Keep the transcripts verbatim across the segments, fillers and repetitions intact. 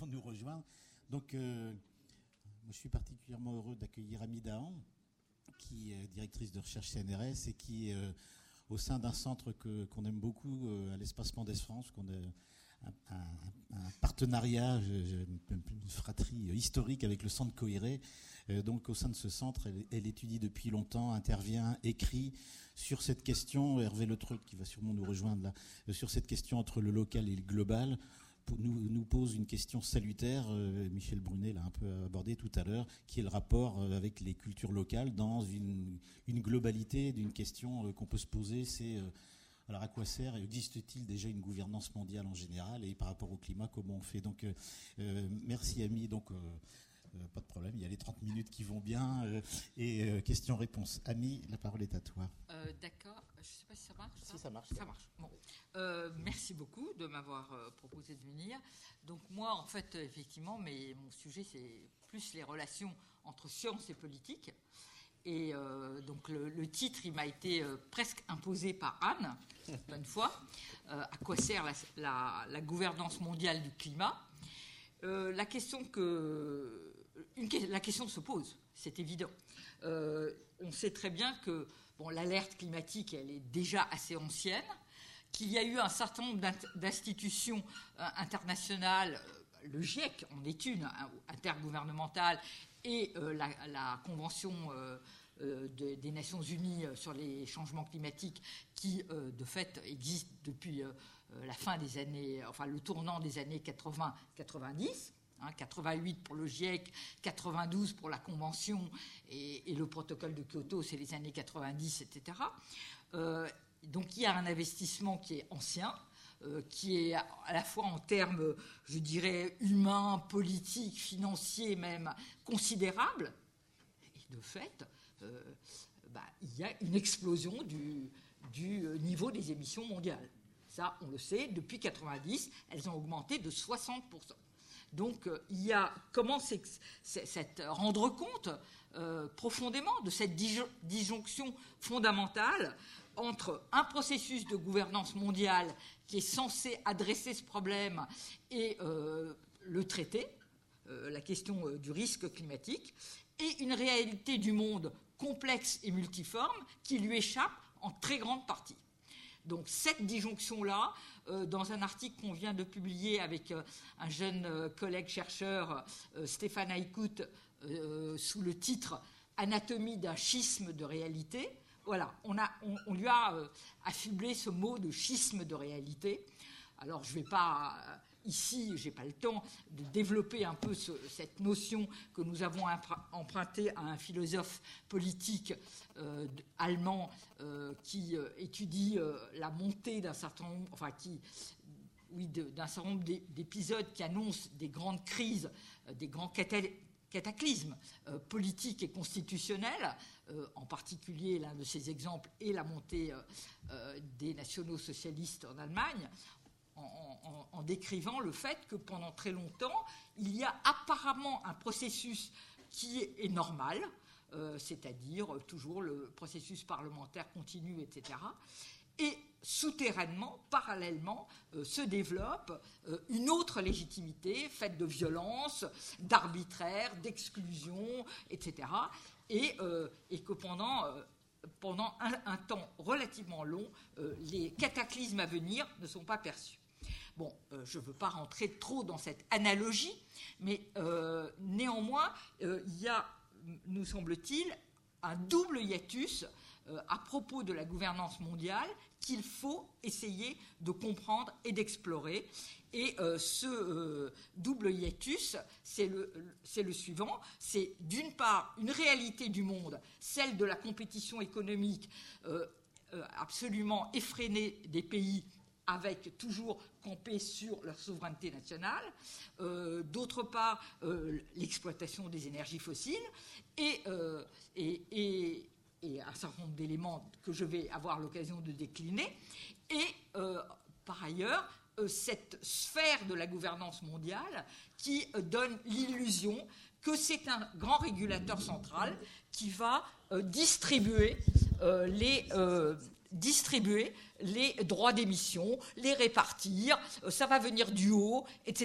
nous rejoindre. Donc, euh, moi, je suis particulièrement heureux d'accueillir Amy Dahan, qui est directrice de recherche C N R S et qui est euh, au sein d'un centre que, qu'on aime beaucoup euh, à l'Espace Mendès France, qu'on a un, un, un partenariat, une fratrie historique avec le centre Coiré. Euh, donc, au sein de ce centre, elle, elle étudie depuis longtemps, intervient, écrit sur cette question. Hervé Letreut, qui va sûrement nous rejoindre là, euh, sur cette question entre le local et le global. Nous, nous pose une question salutaire, euh, Michel Brunet l'a un peu abordé tout à l'heure, qui est le rapport euh, avec les cultures locales dans une, une globalité d'une question euh, qu'on peut se poser, c'est euh, alors à quoi sert et existe-t-il déjà une gouvernance mondiale en général, et par rapport au climat, comment on fait. Donc euh, euh, merci Amy, donc euh, euh, pas de problème, il y a les trente minutes qui vont bien, euh, et euh, question-réponse. Amy, la parole est à toi. Euh, d'accord, je ne sais pas si ça marche. Ça si ça marche. Ça marche. Bon. Euh, merci beaucoup de m'avoir euh, proposé de venir. Donc moi, en fait, effectivement, mais mon sujet, c'est plus les relations entre science et politique. Et euh, donc le, le titre, il m'a été euh, presque imposé par Anne, une fois. Euh, à quoi sert la, la, la gouvernance mondiale du climat ? euh, La question que une, la question se pose, c'est évident. Euh, on sait très bien que bon, l'alerte climatique, elle est déjà assez ancienne, qu'il y a eu un certain nombre d'institutions euh, internationales, euh, le GIEC en est une, hein, intergouvernementale, et euh, la, la Convention euh, euh, de, des Nations Unies sur les changements climatiques, qui, euh, de fait, existe depuis euh, la fin des années, enfin le tournant des années quatre-vingts quatre-vingt-dix. Hein, quatre-vingt-huit pour le GIEC, quatre-vingt-douze pour la Convention, et, et le protocole de Kyoto, c'est les années quatre-vingt-dix, et cetera. Euh, donc il y a un investissement qui est ancien, euh, qui est à la fois en termes, je dirais, humains, politiques, financiers même, considérable. Et de fait, euh, bah, il y a une explosion du, du niveau des émissions mondiales. Ça, on le sait, depuis quatre-vingt-dix, elles ont augmenté de soixante pour cent. Donc, euh, il y a comment c'est, c'est, c'est rendre compte euh, profondément de cette disjonction fondamentale entre un processus de gouvernance mondiale qui est censé adresser ce problème et euh, le traiter, euh, la question euh, du risque climatique, et une réalité du monde complexe et multiforme qui lui échappe en très grande partie. Donc cette disjonction-là, euh, dans un article qu'on vient de publier avec euh, un jeune euh, collègue chercheur, euh, Stéphane Aïkout, euh, sous le titre « Anatomie d'un schisme de réalité », voilà, on, a, on, on lui a euh, affublé ce mot de schisme de réalité. Alors je ne vais pas, euh, ici, je n'ai pas le temps de développer un peu ce, cette notion que nous avons empruntée à un philosophe politique euh, allemand euh, qui euh, étudie euh, la montée d'un certain nombre, enfin qui, oui, de, d'un certain nombre d'épisodes qui annoncent des grandes crises, euh, des grands catastrophes, cataclysme euh, politique et constitutionnel, euh, en particulier l'un de ces exemples est la montée euh, euh, des nationaux-socialistes en Allemagne, en, en, en décrivant le fait que pendant très longtemps, il y a apparemment un processus qui est, est normal, euh, c'est-à-dire euh, toujours le processus parlementaire continu, et cetera, et souterrainement, parallèlement, euh, se développe euh, une autre légitimité faite de violence, d'arbitraire, d'exclusion, et cetera. Et, euh, et que pendant, euh, pendant un, un temps relativement long, euh, les cataclysmes à venir ne sont pas perçus. Bon, euh, je ne veux pas rentrer trop dans cette analogie, mais euh, néanmoins, euh, il y a, nous semble-t-il, un double hiatus euh, à propos de la gouvernance mondiale qu'il faut essayer de comprendre et d'explorer. Et euh, ce euh, double hiatus, c'est le, c'est le suivant. C'est d'une part une réalité du monde, celle de la compétition économique euh, euh, absolument effrénée des pays, avec toujours campé sur leur souveraineté nationale, euh, d'autre part euh, l'exploitation des énergies fossiles, et, euh, et, et, et un certain nombre d'éléments que je vais avoir l'occasion de décliner, et euh, par ailleurs euh, cette sphère de la gouvernance mondiale qui euh, donne l'illusion que c'est un grand régulateur central qui va euh, distribuer euh, les... Euh, distribuer les droits d'émission, les répartir, ça va venir du haut, et cetera.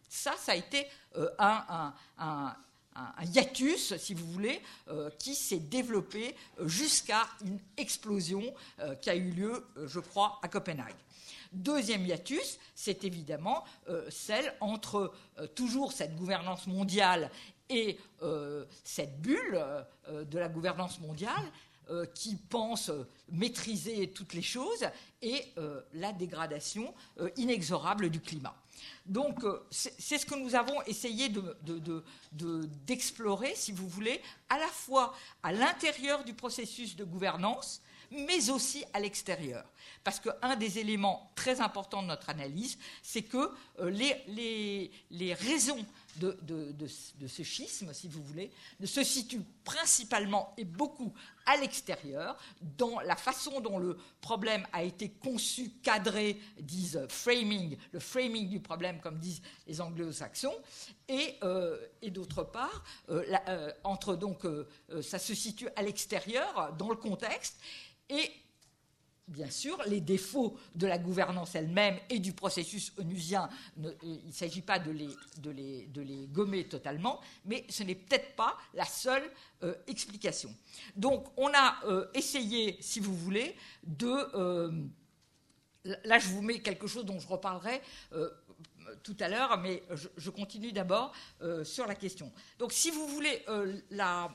Ça, ça a été euh, un, un, un, un hiatus, si vous voulez, euh, qui s'est développé jusqu'à une explosion euh, qui a eu lieu, euh, je crois, à Copenhague. Deuxième hiatus, c'est évidemment euh, celle entre euh, toujours cette gouvernance mondiale et euh, cette bulle euh, de la gouvernance mondiale euh, qui pense euh, maîtriser toutes les choses et euh, la dégradation euh, inexorable du climat. Donc, euh, c'est ce que nous avons essayé de, de, de, de, d'explorer, si vous voulez, à la fois à l'intérieur du processus de gouvernance, mais aussi à l'extérieur. Parce qu'un des éléments très importants de notre analyse, c'est que euh, les, les, les raisons de, de, de, de ce schisme, si vous voulez, se situent principalement et beaucoup à l'extérieur, dans la façon dont le problème a été conçu, cadré, disent framing, le framing du problème, comme disent les anglo-saxons, et, euh, et d'autre part, euh, la, euh, entre donc, euh, ça se situe à l'extérieur, dans le contexte, et bien sûr, les défauts de la gouvernance elle-même et du processus onusien, ne, il ne s'agit pas de les, de, les, de les gommer totalement, mais ce n'est peut-être pas la seule euh, explication. Donc, on a euh, essayé, si vous voulez, de... Euh, là, je vous mets quelque chose dont je reparlerai euh, tout à l'heure, mais je, je continue d'abord euh, sur la question. Donc, si vous voulez, euh, la...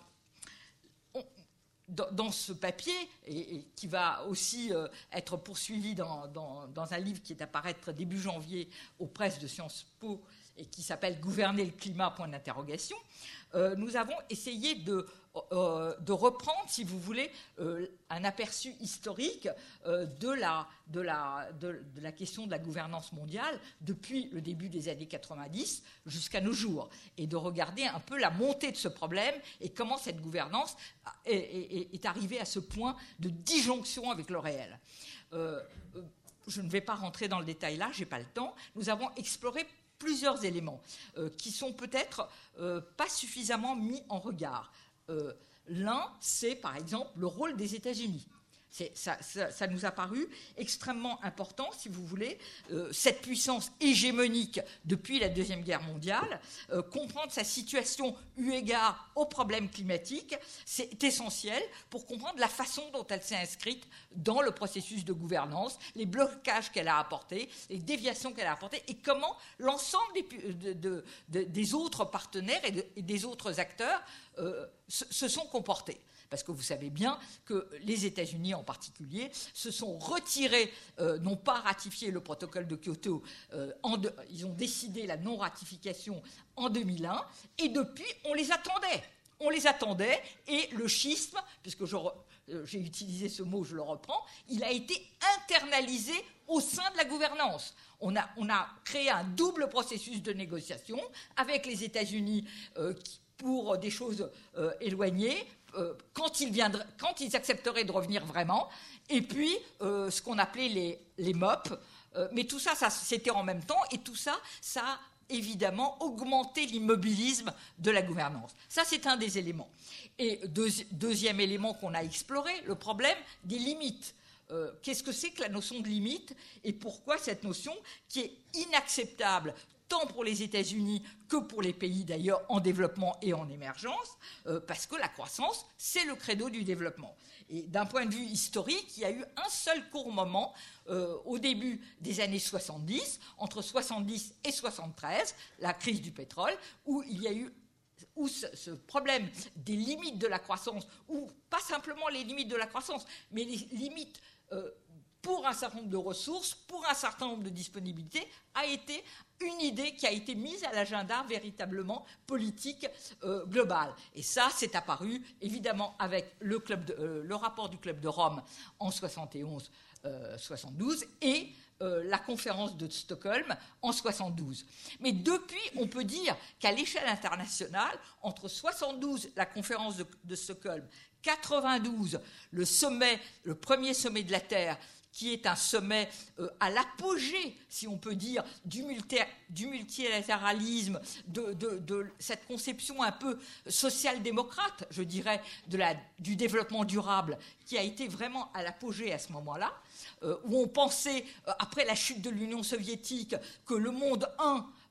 dans ce papier, et, et qui va aussi euh, être poursuivi dans, dans, dans un livre qui est à paraître début janvier aux presses de Sciences Po et qui s'appelle « Gouverner le climat », point d'interrogation, euh, nous avons essayé de, euh, de reprendre, si vous voulez, euh, un aperçu historique euh, de, la, de, la, de, de la question de la gouvernance mondiale depuis le début des années quatre-vingt-dix jusqu'à nos jours, et de regarder un peu la montée de ce problème et comment cette gouvernance est, est, est arrivée à ce point de disjonction avec le réel. Euh, je ne vais pas rentrer dans le détail là, je n'ai pas le temps. Nous avons exploré plusieurs éléments euh, qui sont peut-être euh, pas suffisamment mis en regard. Euh, l'un, c'est par exemple le rôle des États-Unis. C'est, ça, ça, ça nous a paru extrêmement important, si vous voulez, euh, cette puissance hégémonique depuis la Deuxième Guerre mondiale, euh, comprendre sa situation eu égard aux problèmes climatiques, c'est essentiel pour comprendre la façon dont elle s'est inscrite dans le processus de gouvernance, les blocages qu'elle a apportés, les déviations qu'elle a apportées, et comment l'ensemble des, de, de, de, des autres partenaires et, de, et des autres acteurs euh, se, se sont comportés. Parce que vous savez bien que les États-Unis en particulier se sont retirés, euh, n'ont pas ratifié le protocole de Kyoto, euh, en de, ils ont décidé la non-ratification en deux mille un, et depuis, on les attendait. On les attendait, et le schisme, puisque je, euh, j'ai utilisé ce mot, je le reprends, il a été internalisé au sein de la gouvernance. On a, on a créé un double processus de négociation avec les États-Unis euh, qui, pour des choses euh, éloignées, Euh, quand, ils viendraient, quand ils accepteraient de revenir vraiment, et puis euh, ce qu'on appelait les, les M O P. Euh, mais tout ça, ça, c'était en même temps, et tout ça, ça a évidemment augmenté l'immobilisme de la gouvernance. Ça, c'est un des éléments. Et deuxi- deuxième élément qu'on a exploré, le problème des limites. Euh, qu'est-ce que c'est que la notion de limite, et pourquoi cette notion qui est inacceptable tant pour les États-Unis que pour les pays d'ailleurs en développement et en émergence, euh, parce que la croissance, c'est le credo du développement. Et d'un point de vue historique, il y a eu un seul court moment euh, au début des années soixante-dix, entre soixante-dix et soixante-treize, la crise du pétrole, où il y a eu où ce, ce problème des limites de la croissance, ou pas simplement les limites de la croissance, mais les limites euh, pour un certain nombre de ressources, pour un certain nombre de disponibilités, a été une idée qui a été mise à l'agenda véritablement politique euh, global. Et ça, c'est apparu évidemment avec le, club de, euh, le rapport du Club de Rome en soixante et onze soixante-douze et euh, la conférence de Stockholm en soixante-douze. Mais depuis, on peut dire qu'à l'échelle internationale, entre soixante-douze, la conférence de, de Stockholm, quatre-vingt-douze, le sommet, le premier sommet de la Terre, qui est un sommet euh, à l'apogée, si on peut dire, du, multi, du multilatéralisme, de, de, de cette conception un peu social-démocrate, je dirais, de la, du développement durable, qui a été vraiment à l'apogée à ce moment-là, euh, où on pensait, euh, après la chute de l'Union soviétique, que le monde un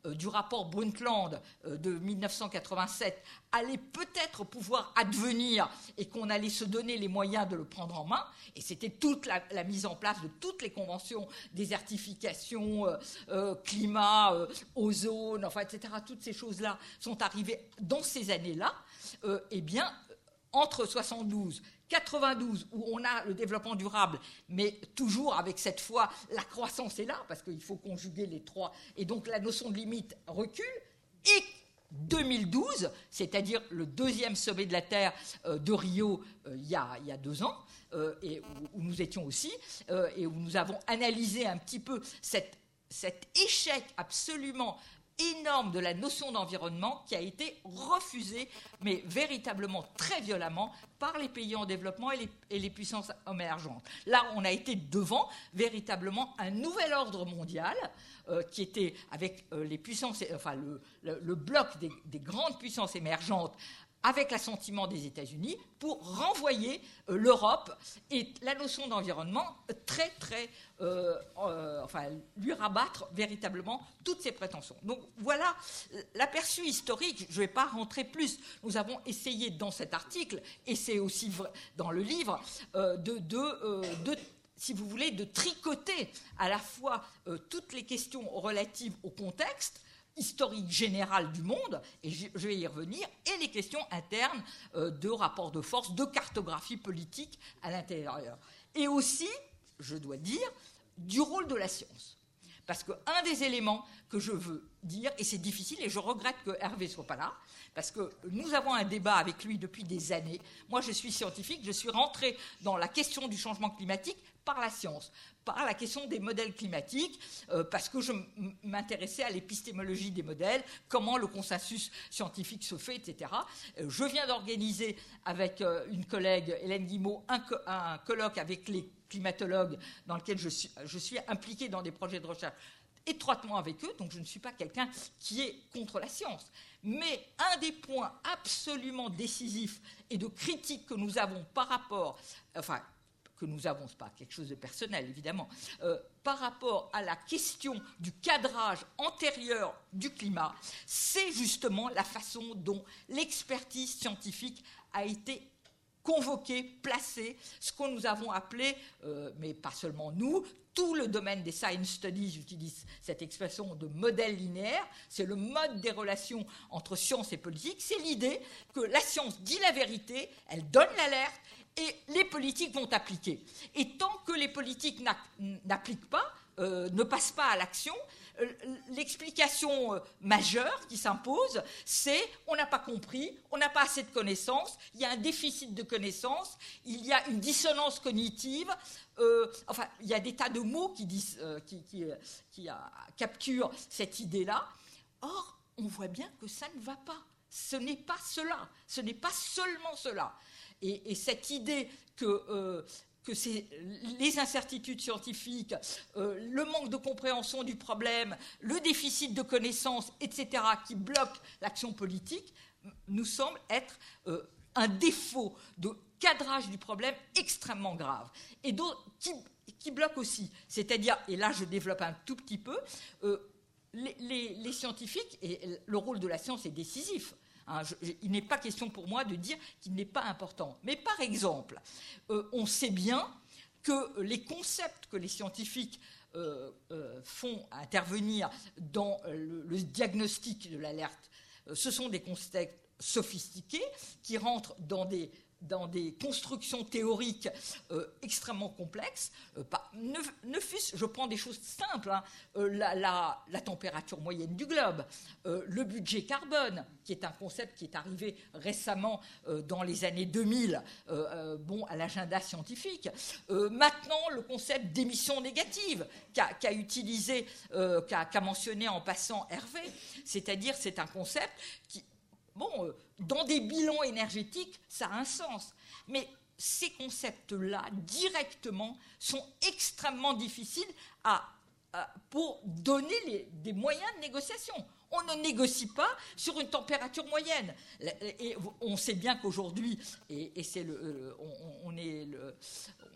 euh, du rapport Brundtland euh, de mille neuf cent quatre-vingt-sept allait peut-être pouvoir advenir et qu'on allait se donner les moyens de le prendre en main, et c'était toute la, la mise en place de toutes les conventions, désertification, euh, euh, climat, euh, ozone, enfin, et cetera, toutes ces choses-là sont arrivées dans ces années-là, euh, eh bien, entre soixante-douze, quatre-vingt-douze, où on a le développement durable, mais toujours avec cette fois, la croissance est là, parce qu'il faut conjuguer les trois, et donc la notion de limite recule, et deux mille douze, c'est-à-dire le deuxième sommet de la Terre euh, de Rio euh, il, y a, il y a deux ans, euh, et où, où nous étions aussi, euh, et où nous avons analysé un petit peu cette, cet échec absolument énorme de la notion d'environnement qui a été refusée, mais véritablement très violemment, par les pays en développement et les, et les puissances émergentes. Là, on a été devant véritablement un nouvel ordre mondial euh, qui était avec euh, les puissances, enfin le, le, le bloc des, des grandes puissances émergentes, avec l'assentiment des États-Unis, pour renvoyer euh, l'Europe et la notion d'environnement très, très, euh, euh, enfin, lui rabattre véritablement toutes ses prétentions. Donc voilà l'aperçu historique. Je ne vais pas rentrer plus. Nous avons essayé dans cet article, et c'est aussi vrai dans le livre, euh, de, de, euh, de si vous voulez, de tricoter à la fois euh, toutes les questions relatives au contexte historique général du monde, et je vais y revenir, et les questions internes euh, de rapport de force, de cartographie politique à l'intérieur. Et aussi, je dois dire, du rôle de la science. Parce qu'un des éléments que je veux dire, et c'est difficile, et je regrette que Hervé ne soit pas là, parce que nous avons un débat avec lui depuis des années. Moi, je suis scientifique, je suis rentrée dans la question du changement climatique par la science, par la question des modèles climatiques, euh, parce que je m'intéressais à l'épistémologie des modèles, comment le consensus scientifique se fait, et cetera. Euh, je viens d'organiser avec euh, une collègue, Hélène Guimau, un, co un colloque avec les climatologues dans lequel je suis, je suis impliquée dans des projets de recherche étroitement avec eux, donc je ne suis pas quelqu'un qui est contre la science. Mais un des points absolument décisifs et de critique que nous avons par rapport, enfin, que nous avons, ce n'est pas quelque chose de personnel évidemment, euh, par rapport à la question du cadrage antérieur du climat, c'est justement la façon dont l'expertise scientifique a été convoquée, placée, ce que nous avons appelé, euh, mais pas seulement nous, tout le domaine des science studies utilise cette expression de modèle linéaire, c'est le mode des relations entre science et politique, c'est l'idée que la science dit la vérité, elle donne l'alerte, et les politiques vont appliquer. Et tant que les politiques n'appliquent pas, euh, ne passent pas à l'action, euh, l'explication euh, majeure qui s'impose, c'est on n'a pas compris, on n'a pas assez de connaissances, il y a un déficit de connaissances, il y a une dissonance cognitive, euh, enfin, il y a des tas de mots qui, disent, euh, qui, qui, qui euh, capturent cette idée-là. Or, on voit bien que ça ne va pas. Ce n'est pas cela, ce n'est pas seulement cela. Et, et cette idée que, euh, que c'est les incertitudes scientifiques, euh, le manque de compréhension du problème, le déficit de connaissances, et cetera, qui bloquent l'action politique, nous semble être euh, un défaut de cadrage du problème extrêmement grave. Et donc, qui, qui bloque aussi, c'est-à-dire, et là je développe un tout petit peu, euh, les, les, les scientifiques, et le rôle de la science est décisif. Hein, je, je, il n'est pas question pour moi de dire qu'il n'est pas important. Mais par exemple, euh, on sait bien que les concepts que les scientifiques euh, euh, font intervenir dans le, le diagnostic de l'alerte, euh, ce sont des concepts sophistiqués qui rentrent dans des dans des constructions théoriques euh, extrêmement complexes. Euh, pas, ne, ne fût-ce, je prends des choses simples, hein, euh, la, la, la température moyenne du globe, euh, le budget carbone, qui est un concept qui est arrivé récemment euh, dans les années deux mille, euh, euh, bon, à l'agenda scientifique. Euh, maintenant, le concept d'émissions négatives, qu'a, qu'a utilisé, euh, qu'a, qu'a mentionné en passant Hervé, c'est-à-dire c'est un concept qui... Bon, euh, dans des bilans énergétiques, ça a un sens. Mais ces concepts-là, directement, sont extrêmement difficiles à, à, pour donner les, des moyens de négociation. On ne négocie pas sur une température moyenne. Et on sait bien qu'aujourd'hui, et, et c'est le, on, on est le,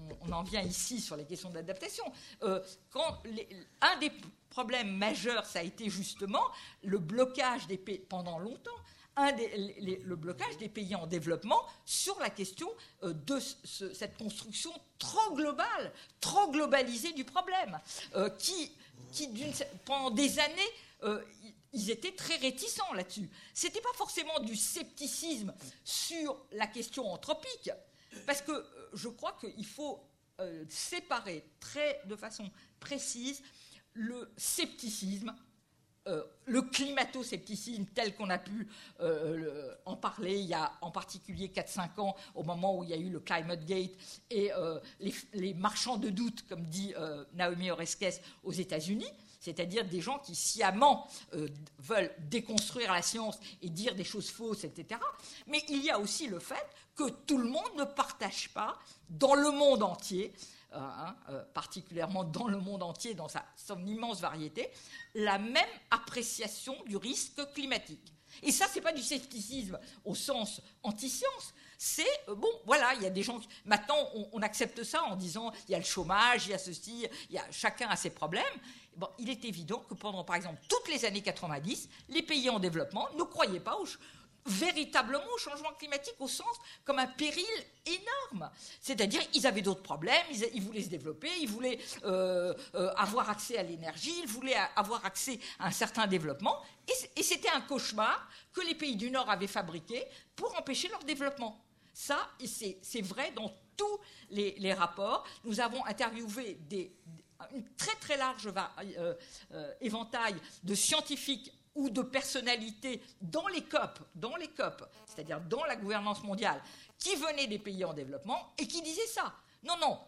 on en vient ici sur les questions d'adaptation, euh, quand les, un des problèmes majeurs, ça a été justement le blocage des pays, pendant longtemps, un des, les, le blocage des pays en développement sur la question euh, de ce, cette construction trop globale, trop globalisée du problème, euh, qui, qui d'une, pendant des années, euh, ils étaient très réticents là-dessus. Ce n'était pas forcément du scepticisme sur la question anthropique, parce que euh, je crois qu'il faut euh, séparer très, de façon précise le scepticisme, euh, le climato-scepticisme tel qu'on a pu euh, le, en parler il y a en particulier quatre cinq ans, au moment où il y a eu le Climate Gate, et euh, les, les marchands de doute, comme dit euh, Naomi Oreskes aux États-Unis, c'est-à-dire des gens qui sciemment euh, veulent déconstruire la science et dire des choses fausses, et cetera. Mais il y a aussi le fait que tout le monde ne partage pas, dans le monde entier, euh, hein, euh, particulièrement dans le monde entier, dans sa, son immense variété, la même appréciation du risque climatique. Et ça, ce n'est pas du scepticisme au sens anti-science. C'est, euh, bon, voilà, il y a des gens... Qui, maintenant, on, on accepte ça en disant, il y a le chômage, il y a ceci, il y a, chacun a ses problèmes. Bon, il est évident que pendant, par exemple, toutes les années quatre-vingt-dix, les pays en développement ne croyaient pas au, véritablement au changement climatique au sens comme un péril énorme. C'est-à-dire, ils avaient d'autres problèmes, ils, ils voulaient se développer, ils voulaient euh, euh, avoir accès à l'énergie, ils voulaient avoir accès à un certain développement, et, et c'était un cauchemar que les pays du Nord avaient fabriqué pour empêcher leur développement. Ça, c'est, c'est vrai dans tous les, les rapports. Nous avons interviewé des, une très très large euh, euh, éventail de scientifiques ou de personnalités dans les C O P, dans les C O P, c'est-à-dire dans la gouvernance mondiale, qui venaient des pays en développement et qui disaient ça. Non, non.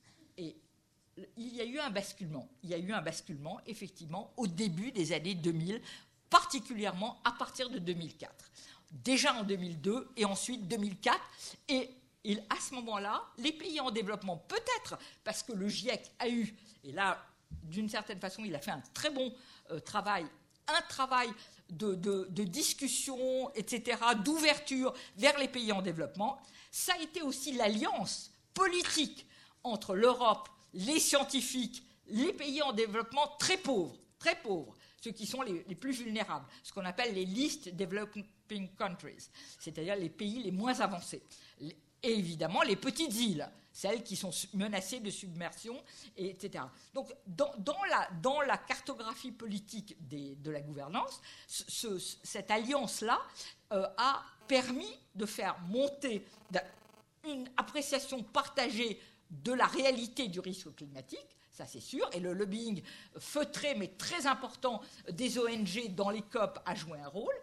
Et il y a eu un basculement. Il y a eu un basculement, effectivement, au début des années deux mille, particulièrement à partir de deux mille quatre. Déjà en deux mille deux et ensuite deux mille quatre. Et, et à ce moment-là, les pays en développement, peut-être parce que le GIEC a eu, et là, d'une certaine façon, il a fait un très bon euh, travail, un travail de, de, de discussion, et cetera, d'ouverture vers les pays en développement. Ça a été aussi l'alliance politique entre l'Europe, les scientifiques, les pays en développement très pauvres, très pauvres, ceux qui sont les, les plus vulnérables, ce qu'on appelle les least developing countries, c'est-à-dire les pays les moins avancés. Et évidemment, les petites îles, celles qui sont menacées de submersion, et cetera. Donc, dans, dans, la, dans la cartographie politique des, de la gouvernance, ce, ce, cette alliance-là euh, a permis de faire monter une appréciation partagée de la réalité du risque climatique, ça c'est sûr, et le lobbying feutré mais très important des O N G dans les C O P a joué un rôle.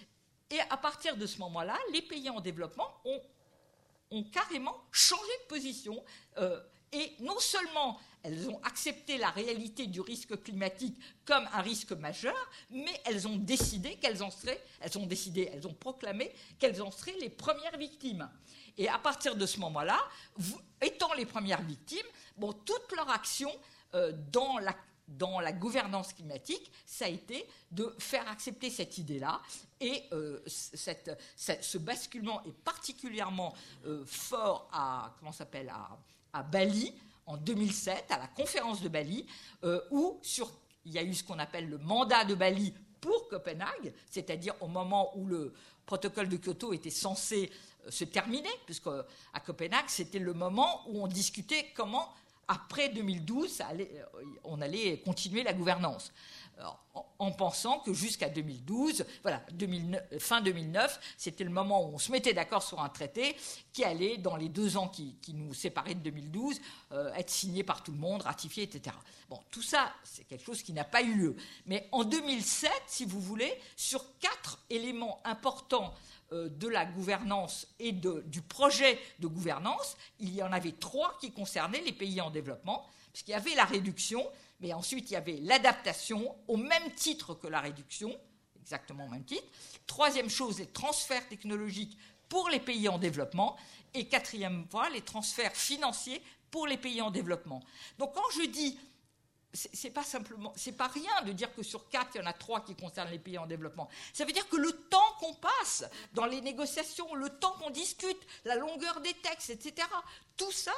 Et à partir de ce moment-là, les pays en développement ont ont carrément changé de position euh, et non seulement elles ont accepté la réalité du risque climatique comme un risque majeur, mais elles ont décidé qu'elles en seraient, elles ont décidé, elles ont proclamé qu'elles en seraient les premières victimes. Et à partir de ce moment-là, vous, étant les premières victimes, bon, toute leur action euh, dans la dans la gouvernance climatique, ça a été de faire accepter cette idée-là. Et euh, cette, cette, ce basculement est particulièrement euh, fort à, comment ça s'appelle, à, à Bali, en deux mille sept, à la conférence de Bali, euh, où sur, il y a eu ce qu'on appelle le mandat de Bali pour Copenhague, c'est-à-dire au moment où le protocole de Kyoto était censé euh, se terminer, puisqu'à Copenhague, c'était le moment où on discutait comment... Après deux mille douze, ça allait, on allait continuer la gouvernance, alors, en, en pensant que jusqu'à deux mille douze, voilà, deux mille neuf, fin deux mille neuf, c'était le moment où on se mettait d'accord sur un traité qui allait, dans les deux ans qui, qui nous séparaient de deux mille douze, euh, être signé par tout le monde, ratifié, et cetera. Bon, tout ça, c'est quelque chose qui n'a pas eu lieu. Mais en deux mille sept, si vous voulez, sur quatre éléments importants de la gouvernance et de, du projet de gouvernance, il y en avait trois qui concernaient les pays en développement, puisqu'il y avait la réduction, mais ensuite il y avait l'adaptation au même titre que la réduction, exactement au même titre. Troisième chose, les transferts technologiques pour les pays en développement, et quatrième point, les transferts financiers pour les pays en développement. Donc quand je dis c'est pas simplement, c'est pas rien de dire que sur quatre, il y en a trois qui concernent les pays en développement. Ça veut dire que le temps qu'on passe dans les négociations, le temps qu'on discute, la longueur des textes, et cetera, tout ça,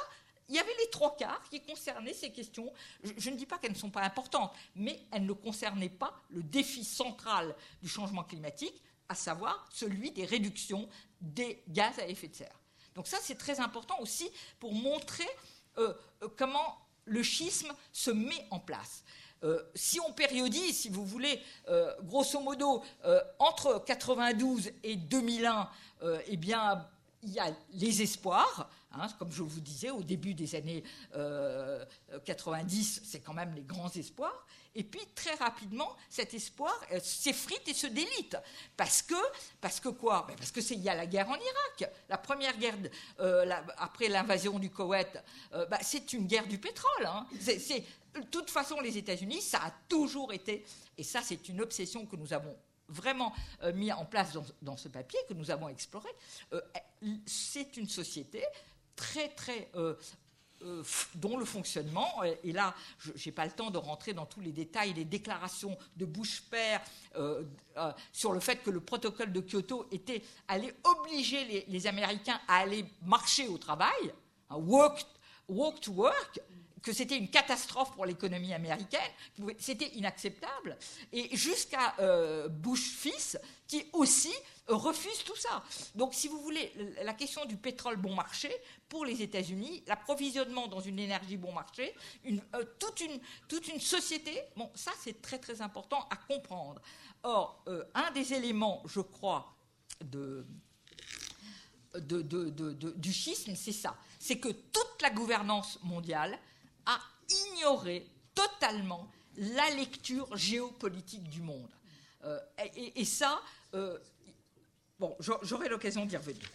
il y avait les trois quarts qui concernaient ces questions. Je, je ne dis pas qu'elles ne sont pas importantes, mais elles ne concernaient pas le défi central du changement climatique, à savoir celui des réductions des gaz à effet de serre. Donc ça, c'est très important aussi pour montrer euh, comment le schisme se met en place. Euh, si on périodise, si vous voulez, euh, grosso modo, euh, entre quatre-vingt-douze et deux mille un, euh, eh bien, il y a les espoirs, hein, comme je vous disais, au début des années euh, quatre-vingt-dix, c'est quand même les grands espoirs. Et puis, très rapidement, cet espoir euh, s'effrite et se délite. Parce que, parce que quoi ben Parce qu'il y a la guerre en Irak. La première guerre, euh, la, après l'invasion du Koweït, euh, ben, c'est une guerre du pétrole. Hein. C'est, c'est, de toute façon, les États-Unis, ça a toujours été... Et ça, c'est une obsession que nous avons vraiment euh, mis en place dans, dans ce papier, que nous avons exploré. Euh, c'est une société très, très... Euh, Euh, dont le fonctionnement, et là je n'ai pas le temps de rentrer dans tous les détails, les déclarations de Bush père euh, euh, sur le fait que le protocole de Kyoto était allé obliger les, les Américains à aller marcher au travail, hein, work, walk to work, que c'était une catastrophe pour l'économie américaine, c'était inacceptable, et jusqu'à euh, Bush fils qui aussi euh, refuse tout ça. Donc si vous voulez, la question du pétrole bon marché, pour les États-Unis, l'approvisionnement dans une énergie bon marché, une, euh, toute, une, toute une société, bon, ça c'est très très important à comprendre. Or, euh, un des éléments, je crois, de, de, de, de, de, du schisme, c'est ça, c'est que toute la gouvernance mondiale a ignoré totalement la lecture géopolitique du monde. Euh, et, et ça, euh, bon, j'aurai l'occasion d'y revenir.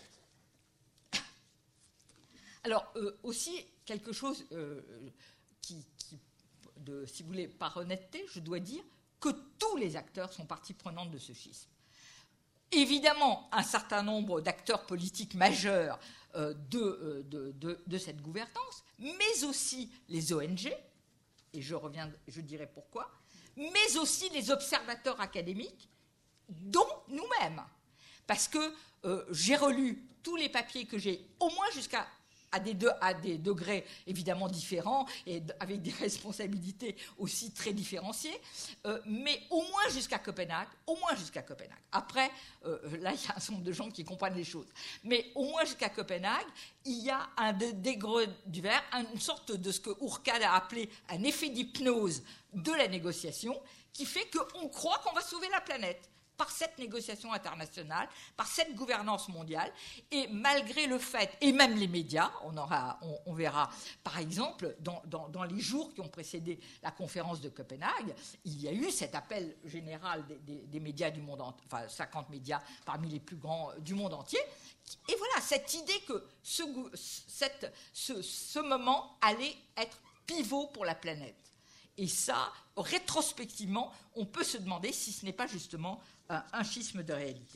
Alors, euh, aussi, quelque chose euh, qui, qui de, si vous voulez, par honnêteté, je dois dire que tous les acteurs sont partie prenante de ce schisme. Évidemment, un certain nombre d'acteurs politiques majeurs euh, de, de, de, de cette gouvernance, mais aussi les O N G, et je reviens, je dirai pourquoi, mais aussi les observateurs académiques, dont nous-mêmes. Parce que euh, j'ai relu tous les papiers que j'ai, au moins jusqu'à à des, de, à des degrés évidemment différents et avec des responsabilités aussi très différenciées, euh, mais au moins jusqu'à Copenhague, au moins jusqu'à Copenhague. Après, euh, là, il y a un certain nombre de gens qui comprennent les choses, mais au moins jusqu'à Copenhague, il y a un degré du verre, une sorte de ce que Ourcade a appelé un effet d'hypnose de la négociation, qui fait qu'on croit qu'on va sauver la planète par cette négociation internationale, par cette gouvernance mondiale, et malgré le fait, et même les médias, on, aura, on, on verra, par exemple, dans, dans, dans les jours qui ont précédé la conférence de Copenhague, il y a eu cet appel général des, des, des médias du monde entier, enfin cinquante médias parmi les plus grands du monde entier, et voilà, cette idée que ce, cette, ce, ce moment allait être pivot pour la planète. Et ça, rétrospectivement, on peut se demander si ce n'est pas justement un, un schisme de réalité.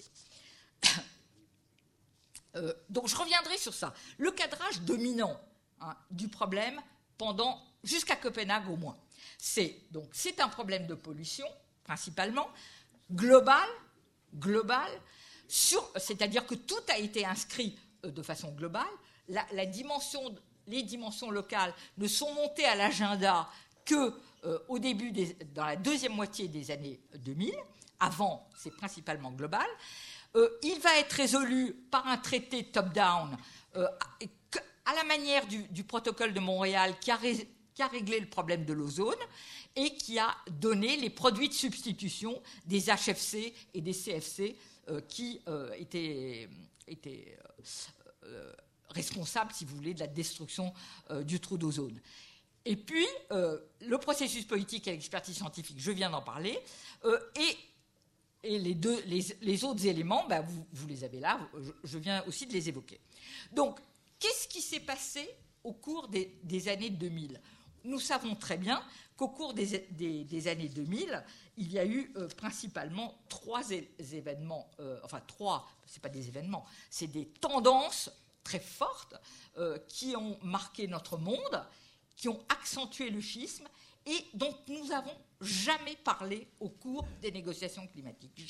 euh, donc je reviendrai sur ça. Le cadrage dominant hein, du problème pendant jusqu'à Copenhague au moins, c'est donc c'est un problème de pollution principalement global, global, sur, c'est-à-dire que tout a été inscrit euh, de façon globale. La, la dimension, les dimensions locales ne sont montées à l'agenda que euh, au début, des, dans la deuxième moitié des années deux mille, avant, c'est principalement global. Euh, il va être résolu par un traité top-down, euh, à la manière du, du protocole de Montréal, qui a, ré, qui a réglé le problème de l'ozone et qui a donné les produits de substitution des H F C et des C F C euh, qui euh, étaient, étaient euh, responsables, si vous voulez, de la destruction euh, du trou d'ozone. Et puis, euh, le processus politique et l'expertise scientifique, je viens d'en parler, euh, et, et les, deux, les, les autres éléments, ben, vous, vous les avez là, je, je viens aussi de les évoquer. Donc, qu'est-ce qui s'est passé au cours des, des années deux mille ? Nous savons très bien qu'au cours des, des, des années deux mille, il y a eu euh, principalement trois é- événements, euh, enfin trois, ce n'est pas des événements, c'est des tendances très fortes euh, qui ont marqué notre monde, qui ont accentué le schisme et dont nous n'avons jamais parlé au cours des négociations climatiques. Jamais.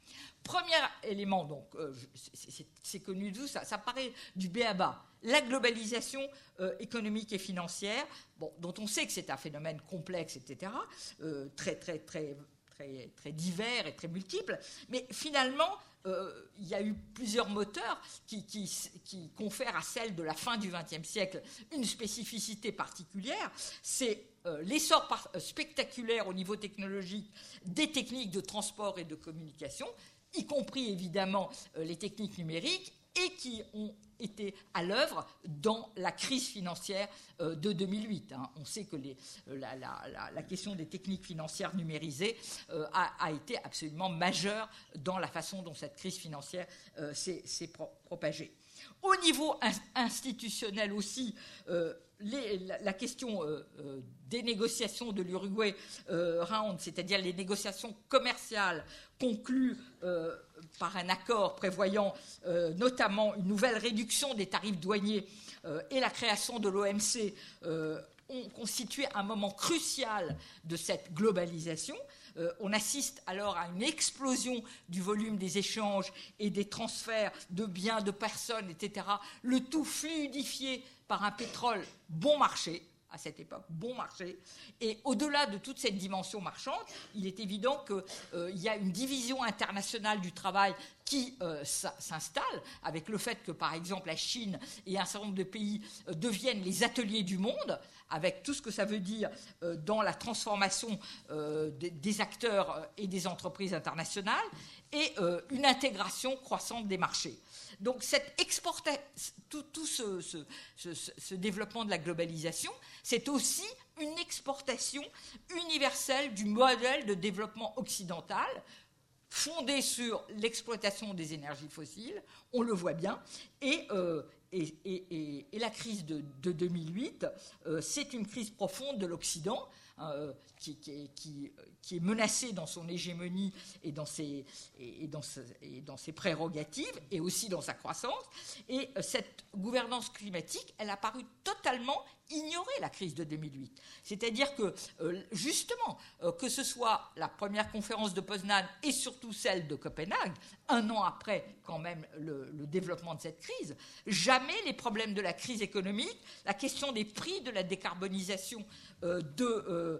Premier élément, donc, euh, c'est, c'est connu de vous, ça, ça paraît du b à bas. La globalisation euh, économique et financière, bon, dont on sait que c'est un phénomène complexe, et cetera, euh, très, très, très, très, très divers et très multiple, mais finalement, euh, il y a eu plusieurs moteurs qui, qui, qui confèrent à celle de la fin du vingtième siècle une spécificité particulière. C'est euh, l'essor par, euh, spectaculaire au niveau technologique des techniques de transport et de communication, y compris évidemment euh, les techniques numériques, et qui ont été à l'œuvre dans la crise financière euh, de deux mille huit. Hein. On sait que les, euh, la, la, la, la question des techniques financières numérisées euh, a, a été absolument majeure dans la façon dont cette crise financière euh, s'est, s'est pro- propagée. Au niveau in- institutionnel aussi, euh, les, la, la question euh, euh, des négociations de l'Uruguay euh, Round, c'est-à-dire les négociations commerciales conclues euh, par un accord prévoyant euh, notamment une nouvelle réduction des tarifs douaniers euh, et la création de l'O M C, euh, ont constitué un moment crucial de cette globalisation. Euh, on assiste alors à une explosion du volume des échanges et des transferts de biens, de personnes, et cetera. Le tout fluidifié par un pétrole bon marché, à cette époque, bon marché. Et au-delà de toute cette dimension marchande, il est évident qu'il euh, y a une division internationale du travail qui euh, s'installe, avec le fait que, par exemple, la Chine et un certain nombre de pays euh, deviennent les ateliers du monde, avec tout ce que ça veut dire euh, dans la transformation euh, des, des acteurs et des entreprises internationales, et euh, une intégration croissante des marchés. Donc cette exporta- tout, tout ce, ce, ce, ce développement de la globalisation, c'est aussi une exportation universelle du modèle de développement occidental, fondé sur l'exploitation des énergies fossiles, on le voit bien, et, euh, et, et, et la crise de, de deux mille huit, euh, c'est une crise profonde de l'Occident, euh, qui, qui, qui, qui est menacé dans son hégémonie et dans, ses, et, dans ses, et dans ses prérogatives, et aussi dans sa croissance. Et euh, cette gouvernance climatique, elle a paru totalement ignorer la crise de deux mille huit. C'est-à-dire que, euh, justement, euh, que ce soit la première conférence de Poznan et surtout celle de Copenhague, un an après quand même le, le développement de cette crise, jamais les problèmes de la crise économique, la question des prix de la décarbonisation euh, de, euh,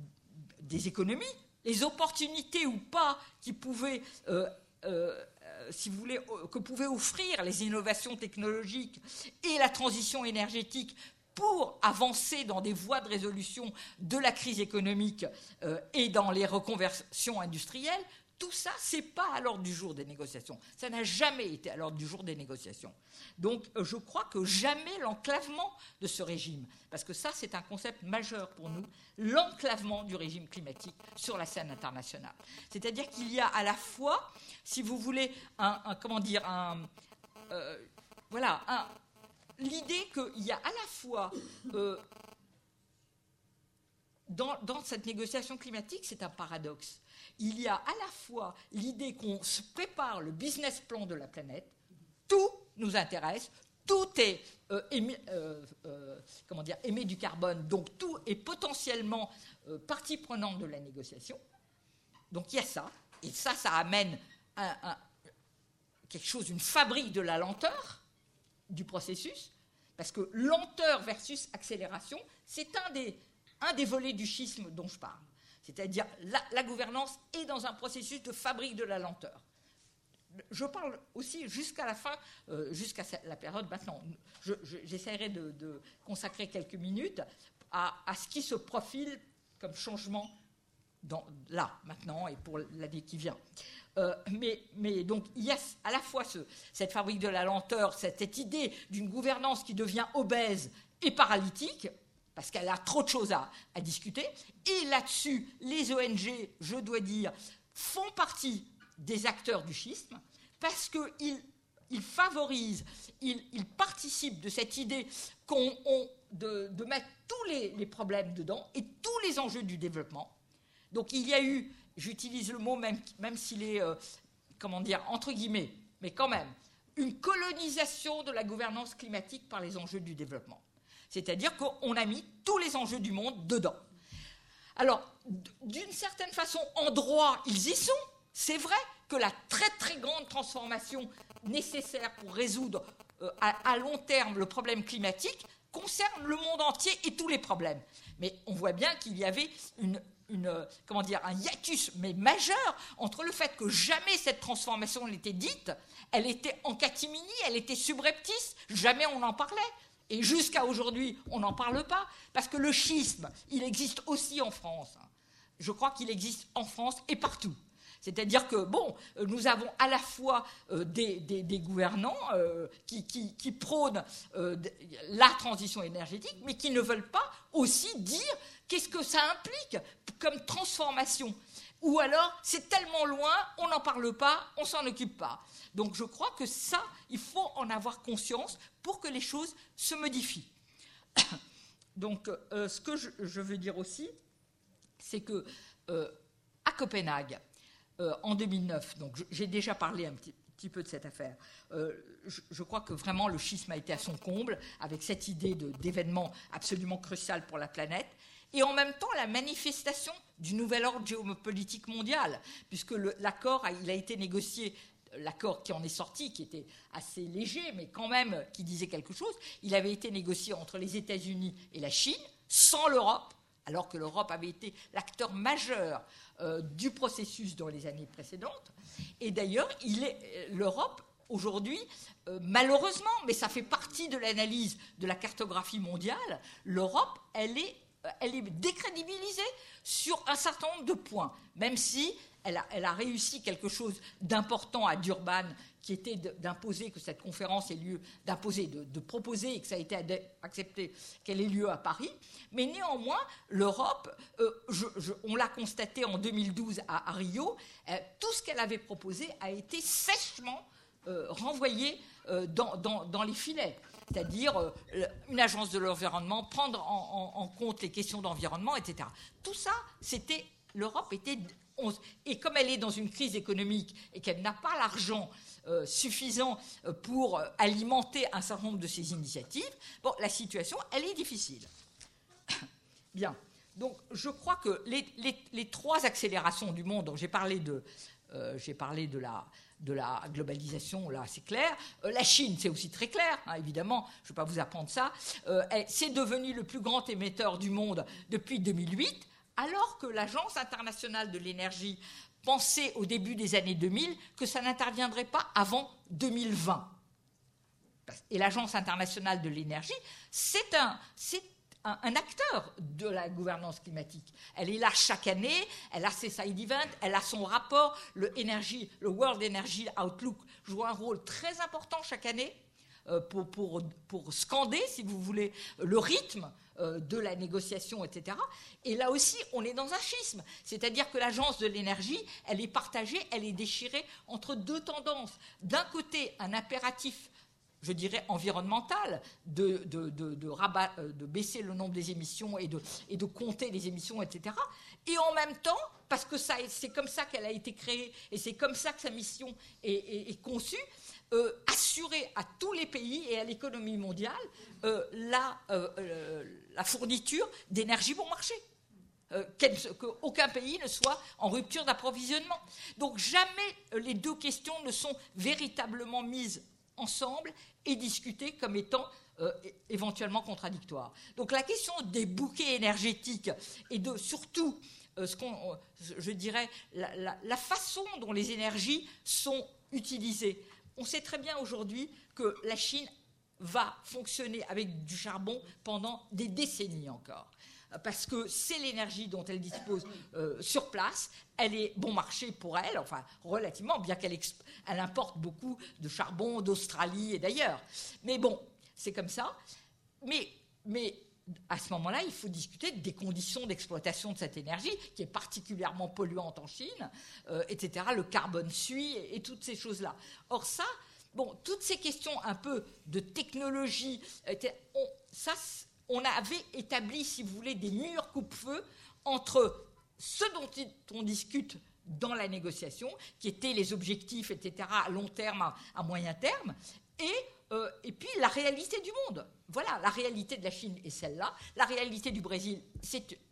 des économies, les opportunités ou pas qui pouvaient... Euh, euh, si vous voulez, que pouvaient offrir les innovations technologiques et la transition énergétique pour avancer dans des voies de résolution de la crise économique euh, et dans les reconversions industrielles, tout ça, ce n'est pas à l'ordre du jour des négociations. Ça n'a jamais été à l'ordre du jour des négociations. Donc, euh, je crois que jamais l'enclavement de ce régime, parce que ça, c'est un concept majeur pour nous, l'enclavement du régime climatique sur la scène internationale. C'est-à-dire qu'il y a à la fois, si vous voulez, un, un comment dire, un, euh, voilà, un, l'idée qu'il y a à la fois... Euh, dans, dans cette négociation climatique, c'est un paradoxe. Il y a à la fois l'idée qu'on se prépare le business plan de la planète, tout nous intéresse, tout est euh, émis, euh, euh, comment dire, émet du carbone, donc tout est potentiellement euh, partie prenante de la négociation. Donc il y a ça, et ça, ça amène un, un, quelque chose, une fabrique de la lenteur du processus, parce que lenteur versus accélération, c'est un des, un des volets du schisme dont je parle. C'est-à-dire la, la gouvernance est dans un processus de fabrique de la lenteur. Je parle aussi jusqu'à la fin, euh, jusqu'à la période maintenant. Je, je, j'essaierai de, de consacrer quelques minutes à, à ce qui se profile comme changement dans, là, maintenant, et pour l'année qui vient. Euh, mais, mais donc, il y a à la fois ce, cette fabrique de la lenteur, cette, cette idée d'une gouvernance qui devient obèse et paralytique, parce qu'elle a trop de choses à, à discuter. Et là-dessus, les O N G, je dois dire, font partie des acteurs du schisme, parce qu'ils ils favorisent, ils, ils participent de cette idée qu'on, on, de, de mettre tous les, les problèmes dedans et tous les enjeux du développement. Donc il y a eu, j'utilise le mot même, même s'il est, euh, comment dire, entre guillemets, mais quand même, une colonisation de la gouvernance climatique par les enjeux du développement. C'est-à-dire qu'on a mis tous les enjeux du monde dedans. Alors, d'une certaine façon, en droit, ils y sont, c'est vrai, que la très très grande transformation nécessaire pour résoudre euh, à, à long terme le problème climatique concerne le monde entier et tous les problèmes. Mais on voit bien qu'il y avait une, une, comment dire, un hiatus mais majeur entre le fait que jamais cette transformation n'était dite, elle était en catimini, elle était subreptice, jamais on en parlait. Et jusqu'à aujourd'hui, on n'en parle pas, parce que le schisme, il existe aussi en France. Je crois qu'il existe en France et partout. C'est-à-dire que, bon, nous avons à la fois euh, des, des, des gouvernants euh, qui, qui, qui prônent euh, la transition énergétique, mais qui ne veulent pas aussi dire qu'est-ce que ça implique comme transformation. Ou alors, c'est tellement loin, on n'en parle pas, on ne s'en occupe pas. Donc je crois que ça, il faut en avoir conscience pour que les choses se modifient. Donc euh, ce que je, je veux dire aussi, c'est que euh, à Copenhague, euh, en deux mille neuf, donc j'ai déjà parlé un petit, petit peu de cette affaire, euh, je, je crois que vraiment le schisme a été à son comble, avec cette idée de, d'événement absolument crucial pour la planète, et en même temps la manifestation du nouvel ordre géopolitique mondial, puisque le, l'accord a, il a été négocié, l'accord qui en est sorti, qui était assez léger, mais quand même qui disait quelque chose, il avait été négocié entre les États-Unis et la Chine, sans l'Europe, alors que l'Europe avait été l'acteur majeur euh, du processus dans les années précédentes. Et d'ailleurs, il est, l'Europe, aujourd'hui, euh, malheureusement, mais ça fait partie de l'analyse de la cartographie mondiale, l'Europe, elle est, elle est décrédibilisée sur un certain nombre de points, même si elle a, elle a réussi quelque chose d'important à Durban, qui était d'imposer que cette conférence ait lieu, d'imposer, de, de proposer et que ça a été accepté qu'elle ait lieu à Paris. Mais néanmoins, l'Europe, euh, je, je, on l'a constaté en deux mille douze à, à Rio, euh, tout ce qu'elle avait proposé a été sèchement euh, renvoyé euh, dans, dans, dans les filets. C'est-à-dire euh, une agence de l'environnement, prendre en, en, en compte les questions d'environnement, et cetera. Tout ça, c'était, l'Europe était... Et comme elle est dans une crise économique et qu'elle n'a pas l'argent euh, suffisant pour euh, alimenter un certain nombre de ces initiatives, bon, la situation, elle est difficile. Bien. Donc, je crois que les, les, les trois accélérations du monde, dont j'ai parlé de, euh, j'ai parlé de la, de la globalisation, là, c'est clair. Euh, la Chine, c'est aussi très clair, hein, évidemment, je ne vais pas vous apprendre ça. Euh, elle, c'est devenu le plus grand émetteur du monde depuis deux mille huit. Alors que l'Agence internationale de l'énergie pensait au début des années deux mille que ça n'interviendrait pas avant deux mille vingt. Et l'Agence internationale de l'énergie, c'est un, c'est un, un acteur de la gouvernance climatique. Elle est là chaque année, elle a ses side events, elle a son rapport, le, Energy, le World Energy Outlook joue un rôle très important chaque année euh, pour, pour, pour scander, si vous voulez, le rythme de la négociation, et cetera. Et là aussi, on est dans un schisme. C'est-à-dire que l'agence de l'énergie, elle est partagée, elle est déchirée entre deux tendances. D'un côté, un impératif, je dirais, environnemental, de, de, de, de, rabat, de baisser le nombre des émissions et de, et de compter les émissions, et cetera. Et en même temps, parce que ça, c'est comme ça qu'elle a été créée et c'est comme ça que sa mission est, est, est conçue, Euh, assurer à tous les pays et à l'économie mondiale euh, la, euh, euh, la fourniture d'énergie bon marché. Euh, qu'aucun pays ne soit en rupture d'approvisionnement. Donc jamais euh, les deux questions ne sont véritablement mises ensemble et discutées comme étant euh, éventuellement contradictoires. Donc la question des bouquets énergétiques et de surtout, euh, ce qu'on, je dirais, la, la, la façon dont les énergies sont utilisées. On sait très bien aujourd'hui que la Chine va fonctionner avec du charbon pendant des décennies encore. Parce que c'est l'énergie dont elle dispose euh, sur place. Elle est bon marché pour elle, enfin relativement, bien qu'elle exp- elle importe beaucoup de charbon d'Australie et d'ailleurs. Mais bon, c'est comme ça. Mais, mais à ce moment-là, il faut discuter des conditions d'exploitation de cette énergie, qui est particulièrement polluante en Chine, euh, et cetera. Le carbone suit et, et toutes ces choses-là. Or ça, bon, toutes ces questions un peu de technologie, on, ça, on avait établi, si vous voulez, des murs coupe-feu entre ce dont on discute dans la négociation, qui étaient les objectifs, et cetera, à long terme, à, à moyen terme, et Euh, et puis la réalité du monde. Voilà, la réalité de la Chine est celle-là. La réalité du Brésil, c'est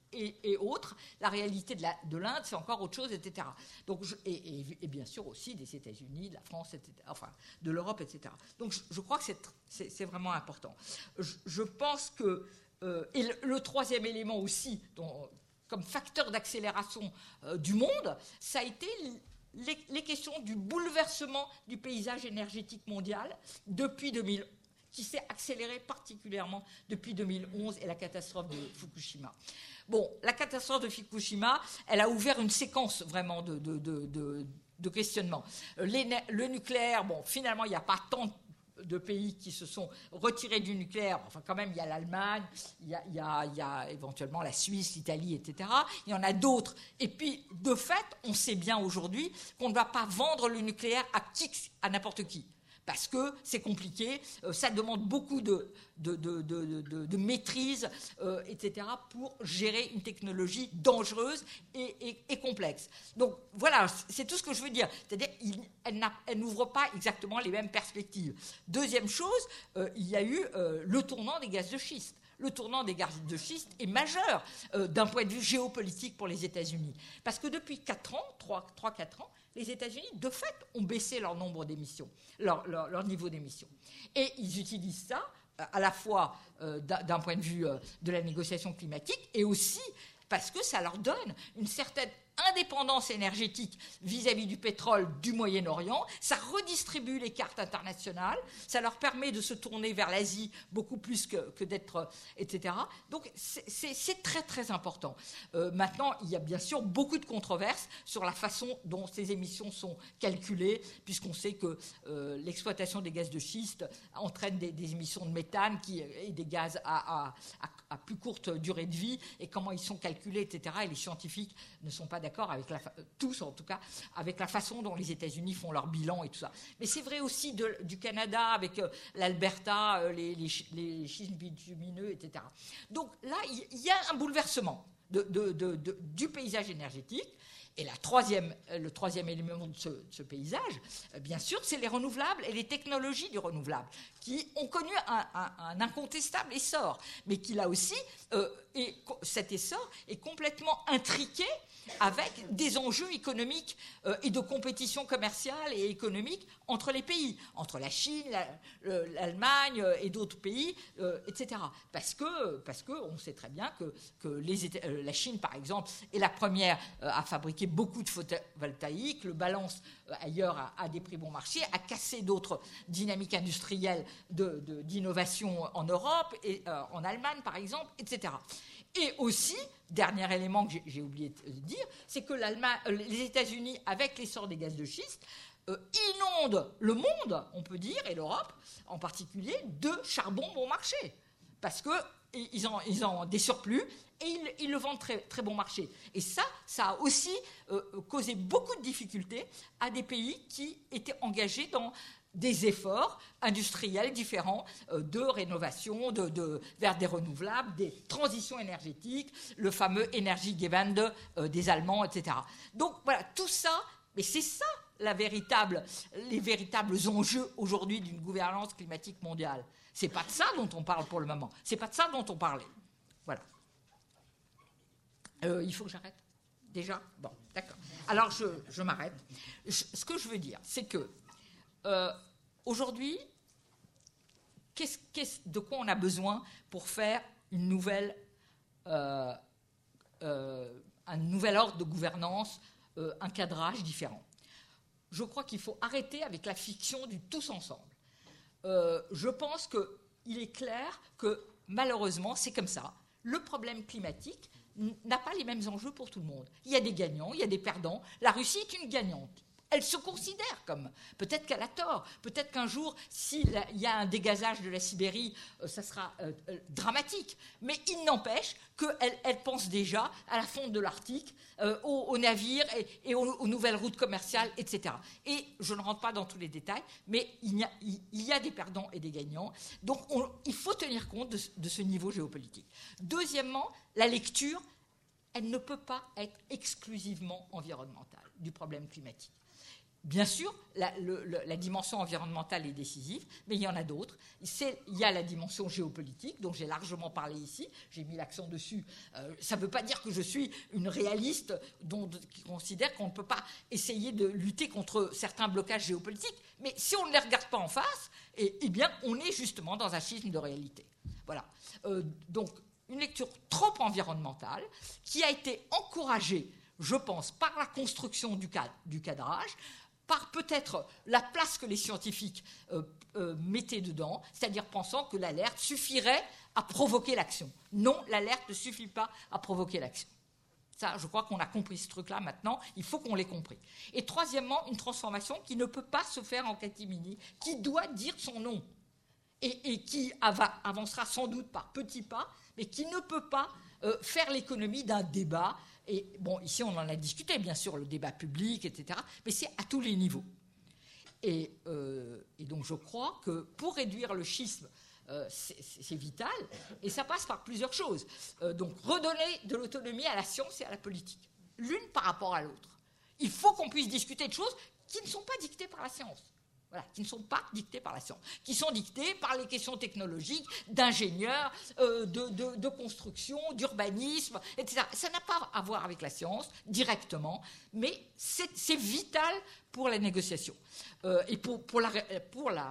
et, et autres. La réalité de, la, de l'Inde, c'est encore autre chose, et cetera. Donc, je, et, et, et bien sûr aussi des États-Unis, de la France, et cetera. Enfin, de l'Europe, et cetera. Donc, je, je crois que c'est, c'est, c'est vraiment important. Je, je pense que... Euh, et le, le troisième élément aussi, dont, comme facteur d'accélération euh, du monde, ça a été... Les, les questions du bouleversement du paysage énergétique mondial depuis deux mille, qui s'est accéléré particulièrement depuis deux mille onze et la catastrophe de Fukushima. Bon, la catastrophe de Fukushima, elle a ouvert une séquence vraiment de, de, de, de, de questionnements. Les, le nucléaire, bon, finalement, il n'y a pas tant de pays qui se sont retirés du nucléaire. Enfin, quand même, il y a l'Allemagne, il y a, il y a, il y a éventuellement la Suisse, l'Italie, et cetera. Il y en a d'autres. Et puis, de fait, on sait bien aujourd'hui qu'on ne va pas vendre le nucléaire à qui, à n'importe qui. Parce que c'est compliqué, euh, ça demande beaucoup de, de, de, de, de, de maîtrise, euh, et cetera, pour gérer une technologie dangereuse et, et, et complexe. Donc voilà, c'est tout ce que je veux dire. C'est-à-dire qu'elle elle n'ouvre pas exactement les mêmes perspectives. Deuxième chose, euh, il y a eu euh, le tournant des gaz de schiste. Le tournant des gaz de schiste est majeur euh, d'un point de vue géopolitique pour les États-Unis. Parce que depuis quatre ans, trois à quatre ans, les États-Unis, de fait, ont baissé leur nombre d'émissions, leur, leur, leur niveau d'émissions. Et ils utilisent ça à la fois euh, d'un point de vue euh, de la négociation climatique et aussi parce que ça leur donne une certaine indépendance énergétique vis-à-vis du pétrole du Moyen-Orient, ça redistribue les cartes internationales, ça leur permet de se tourner vers l'Asie beaucoup plus que, que d'être, et cetera. Donc c'est, c'est, c'est très très important. Euh, maintenant, il y a bien sûr beaucoup de controverses sur la façon dont ces émissions sont calculées, puisqu'on sait que euh, l'exploitation des gaz de schiste entraîne des, des émissions de méthane qui, et des gaz à, à, à, à plus courte durée de vie, et comment ils sont calculés, et cetera. Et les scientifiques ne sont pas d'accord d'accord avec la, tous en tout cas, avec la façon dont les États-Unis font leur bilan et tout ça. Mais c'est vrai aussi de, du Canada avec euh, l'Alberta, euh, les, les, les schismes bitumineux, et cetera. Donc là, il y a un bouleversement de, de, de, de, du paysage énergétique. Et la troisième, le troisième élément de ce, de ce paysage, bien sûr, c'est les renouvelables et les technologies du renouvelable, qui ont connu un, un, un incontestable essor, mais qui, là aussi, euh, est, cet essor est complètement intriqué avec des enjeux économiques euh, et de compétition commerciale et économique entre les pays, entre la Chine, la, l'Allemagne et d'autres pays, euh, et cetera. Parce que, parce que on sait très bien que, que les États, euh, la Chine, par exemple, est la première euh, à fabriquer beaucoup de photovoltaïques, le balance euh, ailleurs à, à des prix bon marché, a cassé d'autres dynamiques industrielles de, de, d'innovation en Europe, et euh, en Allemagne, par exemple, et cetera. Et aussi, dernier élément que j'ai, j'ai oublié de dire, c'est que l'Allemagne, les États-Unis, avec l'essor des gaz de schiste, euh, inondent le monde, on peut dire, et l'Europe en particulier, de charbon bon marché. Parce qu'ils ont, ils ont des surplus et ils, ils le vendent très, très bon marché. Et ça, ça a aussi euh, causé beaucoup de difficultés à des pays qui étaient engagés dans des efforts industriels différents euh, de rénovation, de, de, vers des renouvelables, des transitions énergétiques, le fameux Energiewende euh, des Allemands, et cetera. Donc voilà, tout ça, mais c'est ça la véritable, les véritables enjeux aujourd'hui d'une gouvernance climatique mondiale. C'est pas de ça dont on parle pour le moment. C'est pas de ça dont on parlait. Voilà. Euh, il faut que j'arrête déjà. Bon, d'accord. Alors je, je m'arrête. Je, ce que je veux dire, c'est que Euh, aujourd'hui, qu'est-ce, qu'est-ce, de quoi on a besoin pour faire une nouvelle, euh, euh, un nouvel ordre de gouvernance, euh, un cadrage différent? Je crois qu'il faut arrêter avec la fiction du tous ensemble. Euh, je pense qu'il est clair que, malheureusement, c'est comme ça. Le problème climatique n'a pas les mêmes enjeux pour tout le monde. Il y a des gagnants, il y a des perdants. La Russie est une gagnante. Elle se considère comme. Peut-être qu'elle a tort. Peut-être qu'un jour, s'il y a un dégazage de la Sibérie, ça sera euh, dramatique. Mais il n'empêche qu'elle elle pense déjà à la fonte de l'Arctique, euh, aux, aux navires et, et aux, aux nouvelles routes commerciales, et cetera. Et je ne rentre pas dans tous les détails, mais il y a, il y a des perdants et des gagnants. Donc on, il faut tenir compte de, de ce niveau géopolitique. Deuxièmement, la lecture, elle ne peut pas être exclusivement environnementale du problème climatique. bien sûr, la, le, le, la dimension environnementale est décisive, mais il y en a d'autres. C'est, il y a la dimension géopolitique, dont j'ai largement parlé ici, j'ai mis l'accent dessus. Euh, ça ne veut pas dire que je suis une réaliste dont, qui considère qu'on ne peut pas essayer de lutter contre certains blocages géopolitiques, mais si on ne les regarde pas en face, eh, eh bien, on est justement dans un schisme de réalité. Voilà. Euh, donc, une lecture trop environnementale qui a été encouragée, je pense, par la construction du, cadre, du cadrage, par peut-être la place que les scientifiques euh, euh, mettaient dedans, c'est-à-dire pensant que l'alerte suffirait à provoquer l'action. Non, l'alerte ne suffit pas à provoquer l'action. Ça, je crois qu'on a compris ce truc-là maintenant, il faut qu'on l'ait compris. Et troisièmement, une transformation qui ne peut pas se faire en catimini, qui doit dire son nom, et, et qui ava- avancera sans doute par petits pas, mais qui ne peut pas euh, faire l'économie d'un débat. Et bon, ici, on en a discuté, bien sûr, le débat public, et cetera, mais c'est à tous les niveaux. Et, euh, et donc, je crois que pour réduire le schisme, euh, c'est, c'est vital, et ça passe par plusieurs choses. Euh, donc, redonner de l'autonomie à la science et à la politique, l'une par rapport à l'autre. Il faut qu'on puisse discuter de choses qui ne sont pas dictées par la science. Voilà, qui ne sont pas dictées par la science, qui sont dictées par les questions technologiques, d'ingénieurs, euh, de, de, de construction, d'urbanisme, et cetera. Ça n'a pas à voir avec la science directement, mais c'est, c'est vital pour la négociation euh, et pour, pour, la, pour la,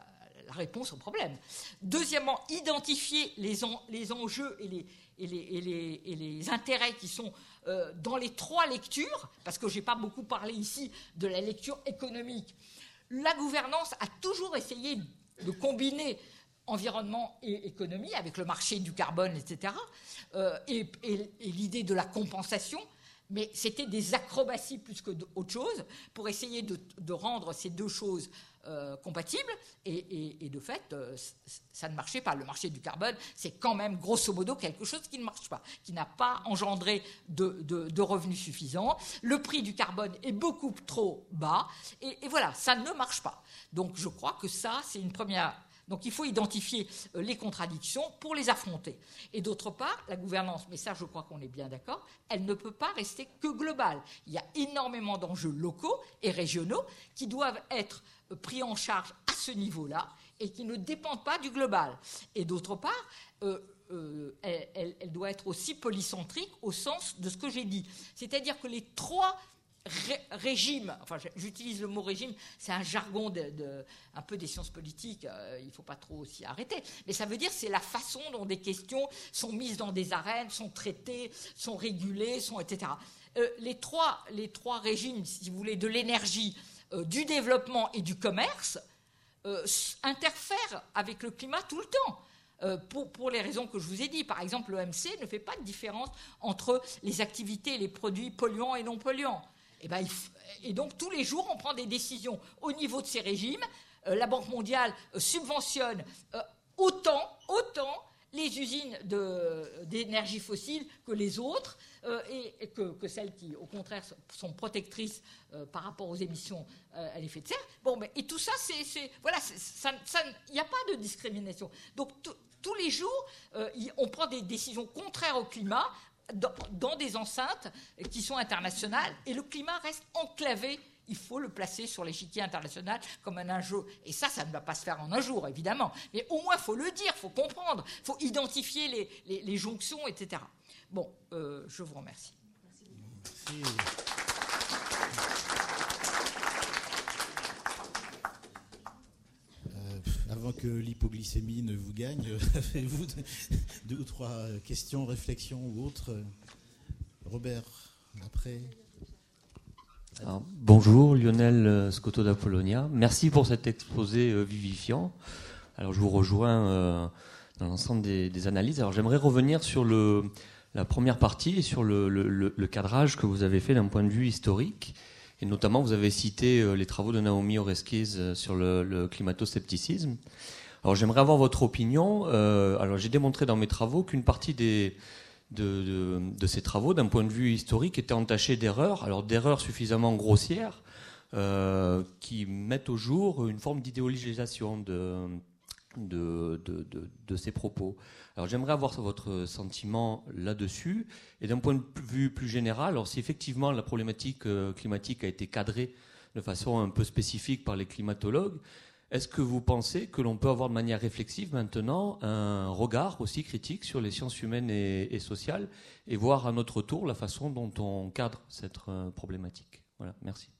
la réponse au problème. Deuxièmement, identifier les, en, les enjeux et les, et, les, et, les, et les intérêts qui sont euh, dans les trois lectures, parce que je n'ai pas beaucoup parlé ici de la lecture économique. La gouvernance a toujours essayé de combiner environnement et économie avec le marché du carbone, et cetera, euh, et, et, et l'idée de la compensation, mais c'était des acrobaties plus qu'autre chose pour essayer de, de rendre ces deux choses euh, compatibles, et, et, et de fait, euh, ça ne marchait pas. Le marché du carbone, c'est quand même grosso modo quelque chose qui ne marche pas, qui n'a pas engendré de, de, de revenus suffisants. Le prix du carbone est beaucoup trop bas, et, et voilà, ça ne marche pas. Donc je crois que ça, c'est une première... Donc il faut identifier les contradictions pour les affronter. Et d'autre part, la gouvernance, mais ça je crois qu'on est bien d'accord, elle ne peut pas rester que globale. Il y a énormément d'enjeux locaux et régionaux qui doivent être pris en charge à ce niveau-là et qui ne dépendent pas du global. Et d'autre part, euh, euh, elle, elle, elle doit être aussi polycentrique au sens de ce que j'ai dit. C'est-à-dire que les trois Ré, régime, enfin j'utilise le mot régime, c'est un jargon de, de, un peu des sciences politiques, euh, il ne faut pas trop s'y arrêter, mais ça veut dire c'est la façon dont des questions sont mises dans des arènes, sont traitées, sont régulées, sont, et cetera. Euh, les, trois, les trois régimes, si vous voulez, de l'énergie, euh, du développement et du commerce, euh, interfèrent avec le climat tout le temps. Euh, pour, pour les raisons que je vous ai dit. Par exemple, l'O M C ne fait pas de différence entre les activités et les produits polluants et non polluants. Et, ben, il f... et donc, tous les jours, on prend des décisions au niveau de ces régimes. Euh, la Banque mondiale euh, subventionne euh, autant, autant les usines de, d'énergie fossile que les autres, euh, et, et que, que celles qui, au contraire, sont protectrices euh, par rapport aux émissions euh, à l'effet de serre. Bon, mais, et tout ça, c'est, c'est, voilà, c'est, ça, ça, il n'y a pas de discrimination. Donc, tout, tous les jours, euh, on prend des décisions contraires au climat dans, dans des enceintes qui sont internationales, et le climat reste enclavé. Il faut le placer sur l'échiquier international comme un enjeu. Et ça, ça ne va pas se faire en un jour, évidemment. Mais au moins, il faut le dire, il faut comprendre, il faut identifier les, les, les jonctions, et cetera. Bon, euh, je vous remercie. Merci. Avant que l'hypoglycémie ne vous gagne, avez-vous deux ou trois questions, réflexions ou autres? Robert, après. Alors, bonjour, Lionel Scotto d'Apollonia. Merci pour cet exposé euh, vivifiant. Alors, je vous rejoins euh, dans l'ensemble des, des analyses. Alors, j'aimerais revenir sur le, la première partie et sur le, le, le cadrage que vous avez fait d'un point de vue historique. Et notamment, vous avez cité euh, les travaux de Naomi Oreskes euh, sur le, le climato-scepticisme. Alors, j'aimerais avoir votre opinion. Euh, alors, j'ai démontré dans mes travaux qu'une partie des, de, de, de ces travaux, d'un point de vue historique, était entachée d'erreurs. Alors, d'erreurs suffisamment grossières euh, qui mettent au jour une forme d'idéologisation de, de, de, de, de ces propos. Alors, j'aimerais avoir votre sentiment là-dessus. Et d'un point de vue plus général, alors si effectivement la problématique climatique a été cadrée de façon un peu spécifique par les climatologues. Est-ce que vous pensez que l'on peut avoir de manière réflexive maintenant un regard aussi critique sur les sciences humaines et, et sociales et voir à notre tour la façon dont on cadre cette euh, problématique? Voilà, merci.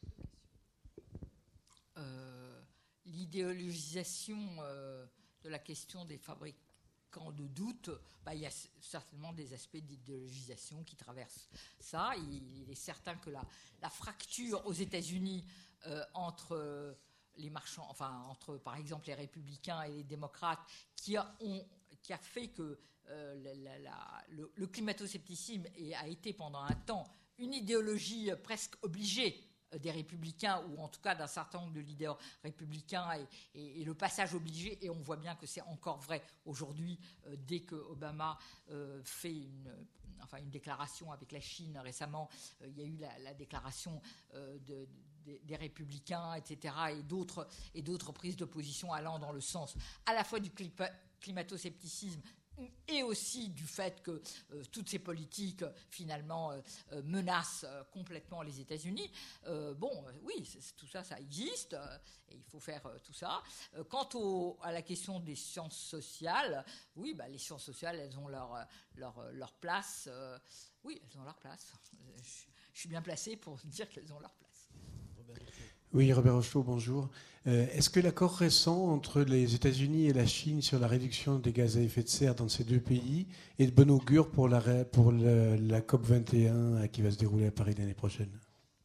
Euh, l'idéologisation euh, de la question des fabricants de doute, bah, il y a certainement des aspects d'idéologisation qui traversent ça. Il, il est certain que la, la fracture aux États-Unis euh, entre... Euh, les marchands, enfin entre par exemple les républicains et les démocrates, qui a, ont, qui a fait que euh, la, la, la, le, le climato-scepticisme a été pendant un temps une idéologie presque obligée des républicains, ou en tout cas d'un certain nombre de leaders républicains, et, et, et le passage obligé, et on voit bien que c'est encore vrai aujourd'hui, euh, dès que Obama euh, fait une, enfin une déclaration avec la Chine récemment, euh, il y a eu la, la déclaration euh, de, de, des républicains, et cetera, et d'autres, et d'autres prises de position allant dans le sens à la fois du climato-scepticisme et aussi du fait que euh, toutes ces politiques, euh, finalement, euh, menacent euh, complètement les États-Unis. Euh, bon, euh, oui, c'est, c'est, tout ça, ça existe, euh, et il faut faire euh, tout ça. Euh, quant au, à la question des sciences sociales, oui, bah, les sciences sociales, elles ont leur, leur, leur place. Euh, oui, elles ont leur place. Je, je suis bien placé pour dire qu'elles ont leur place. Oui, Robert Rocheteau, bonjour. Euh, est-ce que l'accord récent entre les États-Unis et la Chine sur la réduction des gaz à effet de serre dans ces deux pays est de bon augure pour la, pour le, la COP vingt et un qui va se dérouler à Paris l'année prochaine?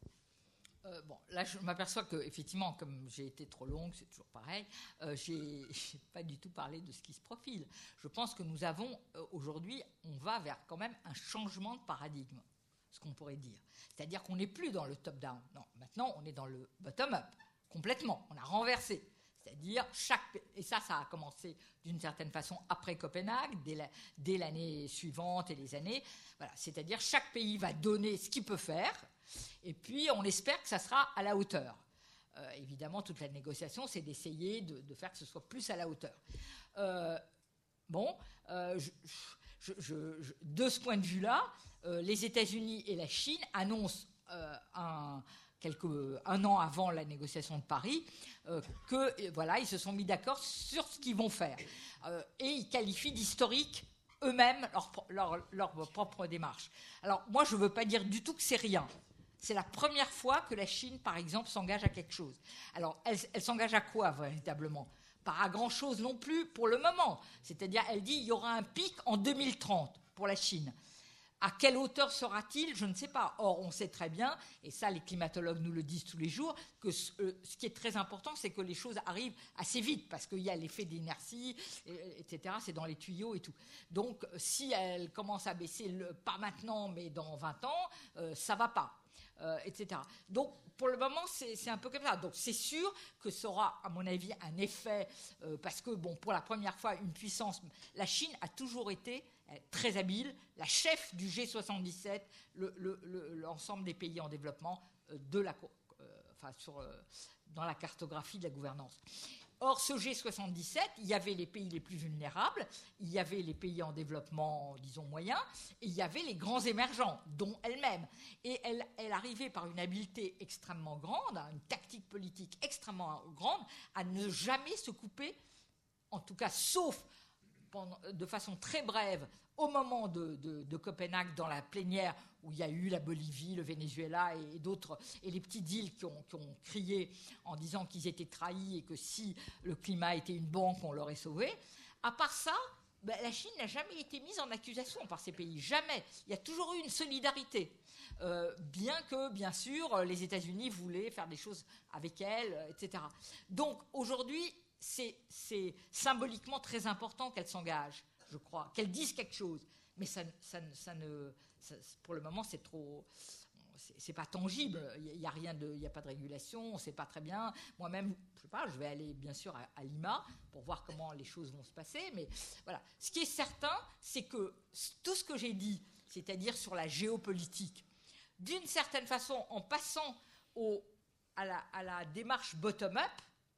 euh, Bon, là, je m'aperçois que, effectivement, comme j'ai été trop longue, c'est toujours pareil, euh, j'ai, j'ai pas du tout parlé de ce qui se profile. Je pense que nous avons, euh, aujourd'hui, on va vers quand même un changement de paradigme, ce qu'on pourrait dire. C'est-à-dire qu'on n'est plus dans le top-down. Non, maintenant, on est dans le bottom-up, complètement. On a renversé. C'est-à-dire, chaque... Et ça, ça a commencé d'une certaine façon après Copenhague, dès, la... dès l'année suivante et les années. Voilà. C'est-à-dire, chaque pays va donner ce qu'il peut faire, et puis on espère que ça sera à la hauteur. Euh, évidemment, toute la négociation, c'est d'essayer de, de faire que ce soit plus à la hauteur. Euh, bon, euh, je, je, je, je, de ce point de vue-là, Euh, les États-Unis et la Chine annoncent euh, un, quelques, un an avant la négociation de Paris euh, que euh, voilà, ils se sont mis d'accord sur ce qu'ils vont faire, euh, et ils qualifient d'historique eux-mêmes leur, leur, leur propre démarche. Alors moi, je ne veux pas dire du tout que c'est rien. C'est la première fois que la Chine, par exemple, s'engage à quelque chose. Alors, elle, elle s'engage à quoi véritablement? Pas à grand-chose non plus pour le moment. C'est-à-dire, elle dit qu'il y aura un pic en deux mille trente pour la Chine. À quelle hauteur sera-t-il? Je ne sais pas. Or, on sait très bien, et ça les climatologues nous le disent tous les jours, que ce, euh, ce qui est très important, c'est que les choses arrivent assez vite, parce qu'il y a l'effet d'inertie, et, etc. C'est dans les tuyaux et tout. Donc, si elle commence à baisser, le, pas maintenant, mais dans vingt ans, euh, ça ne va pas, euh, et cetera. Donc, pour le moment, c'est, c'est un peu comme ça. Donc, c'est sûr que ça aura, à mon avis, un effet, euh, parce que, bon, pour la première fois, une puissance... La Chine a toujours été très habile, la chef du G soixante-dix-sept, le, le, le, l'ensemble des pays en développement, euh, de la, euh, enfin, sur, euh, dans la cartographie de la gouvernance. Or, ce G soixante-dix-sept, il y avait les pays les plus vulnérables, il y avait les pays en développement, disons, moyen, et il y avait les grands émergents, dont elle-même. Et elle, elle arrivait par une habileté extrêmement grande, une tactique politique extrêmement grande, à ne jamais se couper, en tout cas, sauf pendant, de façon très brève, au moment de, de, de Copenhague, dans la plénière où il y a eu la Bolivie, le Venezuela et, et d'autres, et les petites îles qui ont, qui ont crié en disant qu'ils étaient trahis et que si le climat était une banque, on l'aurait sauvé. À part ça, ben, la Chine n'a jamais été mise en accusation par ces pays, jamais. Il y a toujours eu une solidarité, euh, bien que, bien sûr, les États-Unis voulaient faire des choses avec elle, et cetera. Donc, aujourd'hui, c'est, c'est symboliquement très important qu'elle s'engage, je crois, qu'elle dise quelque chose. Mais ça, ça, ça ne, ça, pour le moment, c'est trop... C'est, c'est pas tangible, il n'y a rien de, il n'y a pas de régulation, on ne sait pas très bien. Moi-même, je sais pas, je vais aller bien sûr à, à Lima pour voir comment les choses vont se passer. Mais voilà, ce qui est certain, c'est que tout ce que j'ai dit, c'est-à-dire sur la géopolitique, d'une certaine façon, en passant au, à, la, à la démarche bottom-up,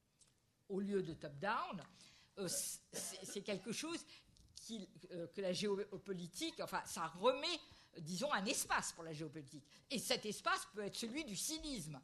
au lieu de top-down, euh, c'est, c'est quelque chose qui, euh, que la géopolitique, enfin, ça remet, disons, un espace pour la géopolitique. Et cet espace peut être celui du cynisme.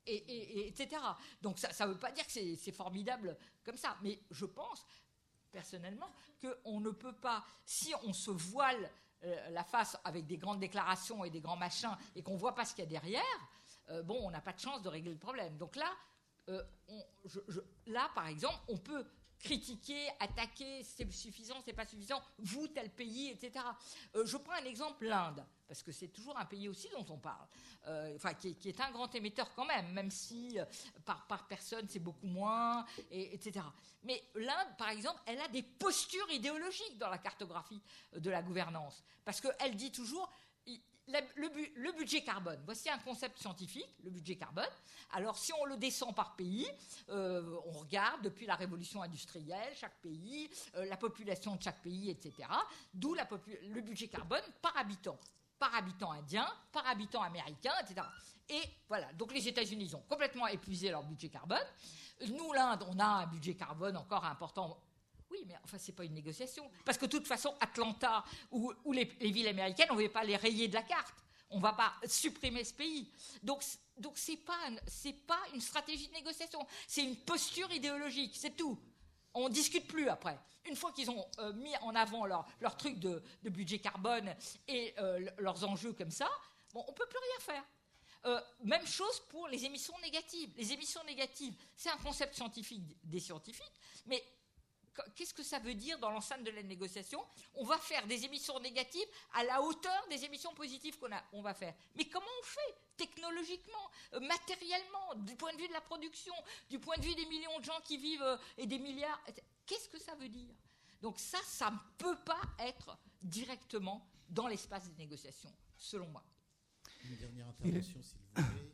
et, et, et, etc. Donc ça ne veut pas dire que c'est, c'est formidable comme ça, mais je pense personnellement qu'on ne peut pas, si on se voile euh, la face avec des grandes déclarations et des grands machins et qu'on ne voit pas ce qu'il y a derrière, euh, bon, on n'a pas de chance de régler le problème. Donc là, euh, on, je, je, là, par exemple, on peut critiquer, attaquer, c'est suffisant, c'est pas suffisant, vous, tel pays, et cetera. Euh, je prends un exemple, l'Inde, parce que c'est toujours un pays aussi dont on parle, euh, enfin, qui est, qui est un grand émetteur quand même, même si euh, par, par personne c'est beaucoup moins, et, etc. Mais l'Inde, par exemple, elle a des postures idéologiques dans la cartographie de la gouvernance, parce qu'elle dit toujours... Le, le, le budget carbone, voici un concept scientifique, le budget carbone. Alors, si on le descend par pays, euh, on regarde depuis la révolution industrielle, chaque pays, euh, la population de chaque pays, et cetera. D'où la popu- le budget carbone par habitant, par habitant indien, par habitant américain, et cetera. Et voilà, donc les États-Unis ont complètement épuisé leur budget carbone. Nous, l'Inde, on a un budget carbone encore important. Oui, mais enfin, c'est pas une négociation. Parce que de toute façon, Atlanta ou, ou les, les villes américaines, on ne va pas les rayer de la carte. On ne va pas supprimer ce pays. Donc, donc ce n'est pas, pas une stratégie de négociation. C'est une posture idéologique, c'est tout. On ne discute plus après. Une fois qu'ils ont euh, mis en avant leur, leur truc de, de budget carbone et euh, leurs enjeux comme ça, bon, on ne peut plus rien faire. Euh, même chose pour les émissions négatives. Les émissions négatives, c'est un concept scientifique des scientifiques, mais... Qu'est-ce que ça veut dire dans l'enceinte de la négociation ? On va faire des émissions négatives à la hauteur des émissions positives qu'on a, on va faire. Mais comment on fait ? Technologiquement, euh, matériellement, du point de vue de la production, du point de vue des millions de gens qui vivent euh, et des milliards. Qu'est-ce que ça veut dire ? Donc ça, ça ne peut pas être directement dans l'espace des négociations, selon moi. Une dernière intervention, s'il vous plaît.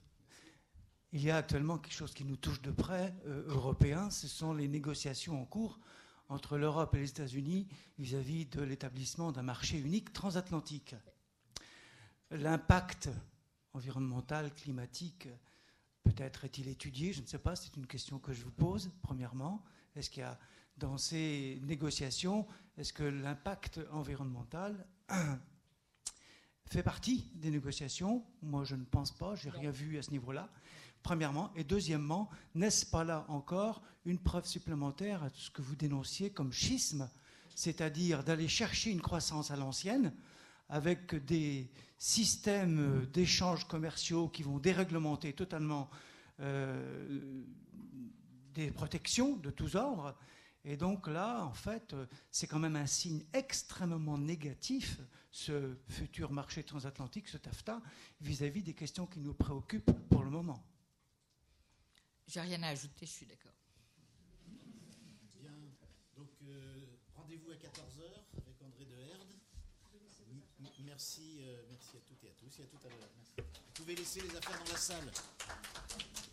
Il y a actuellement quelque chose qui nous touche de près, euh, européen, ce sont les négociations en cours entre l'Europe et les États-Unis vis-à-vis de l'établissement d'un marché unique transatlantique. L'impact environnemental, climatique, peut-être est-il étudié, je ne sais pas, c'est une question que je vous pose, premièrement. Est-ce qu'il y a dans ces négociations, est-ce que l'impact environnemental fait partie des négociations ? Moi, je ne pense pas, je n'ai rien vu à ce niveau-là. Premièrement. Et deuxièmement, n'est-ce pas là encore une preuve supplémentaire à ce que vous dénonciez comme schisme, c'est-à-dire d'aller chercher une croissance à l'ancienne avec des systèmes d'échanges commerciaux qui vont déréglementer totalement euh, des protections de tous ordres. Et donc là, en fait, c'est quand même un signe extrêmement négatif, ce futur marché transatlantique, ce TAFTA, vis-à-vis des questions qui nous préoccupent pour le moment. J'ai rien à ajouter, je suis d'accord. Bien, donc euh, rendez-vous à quatorze heures avec André Deherde. M- merci, euh, merci à toutes et à tous et à tout à l'heure. Merci. Vous pouvez laisser les affaires dans la salle.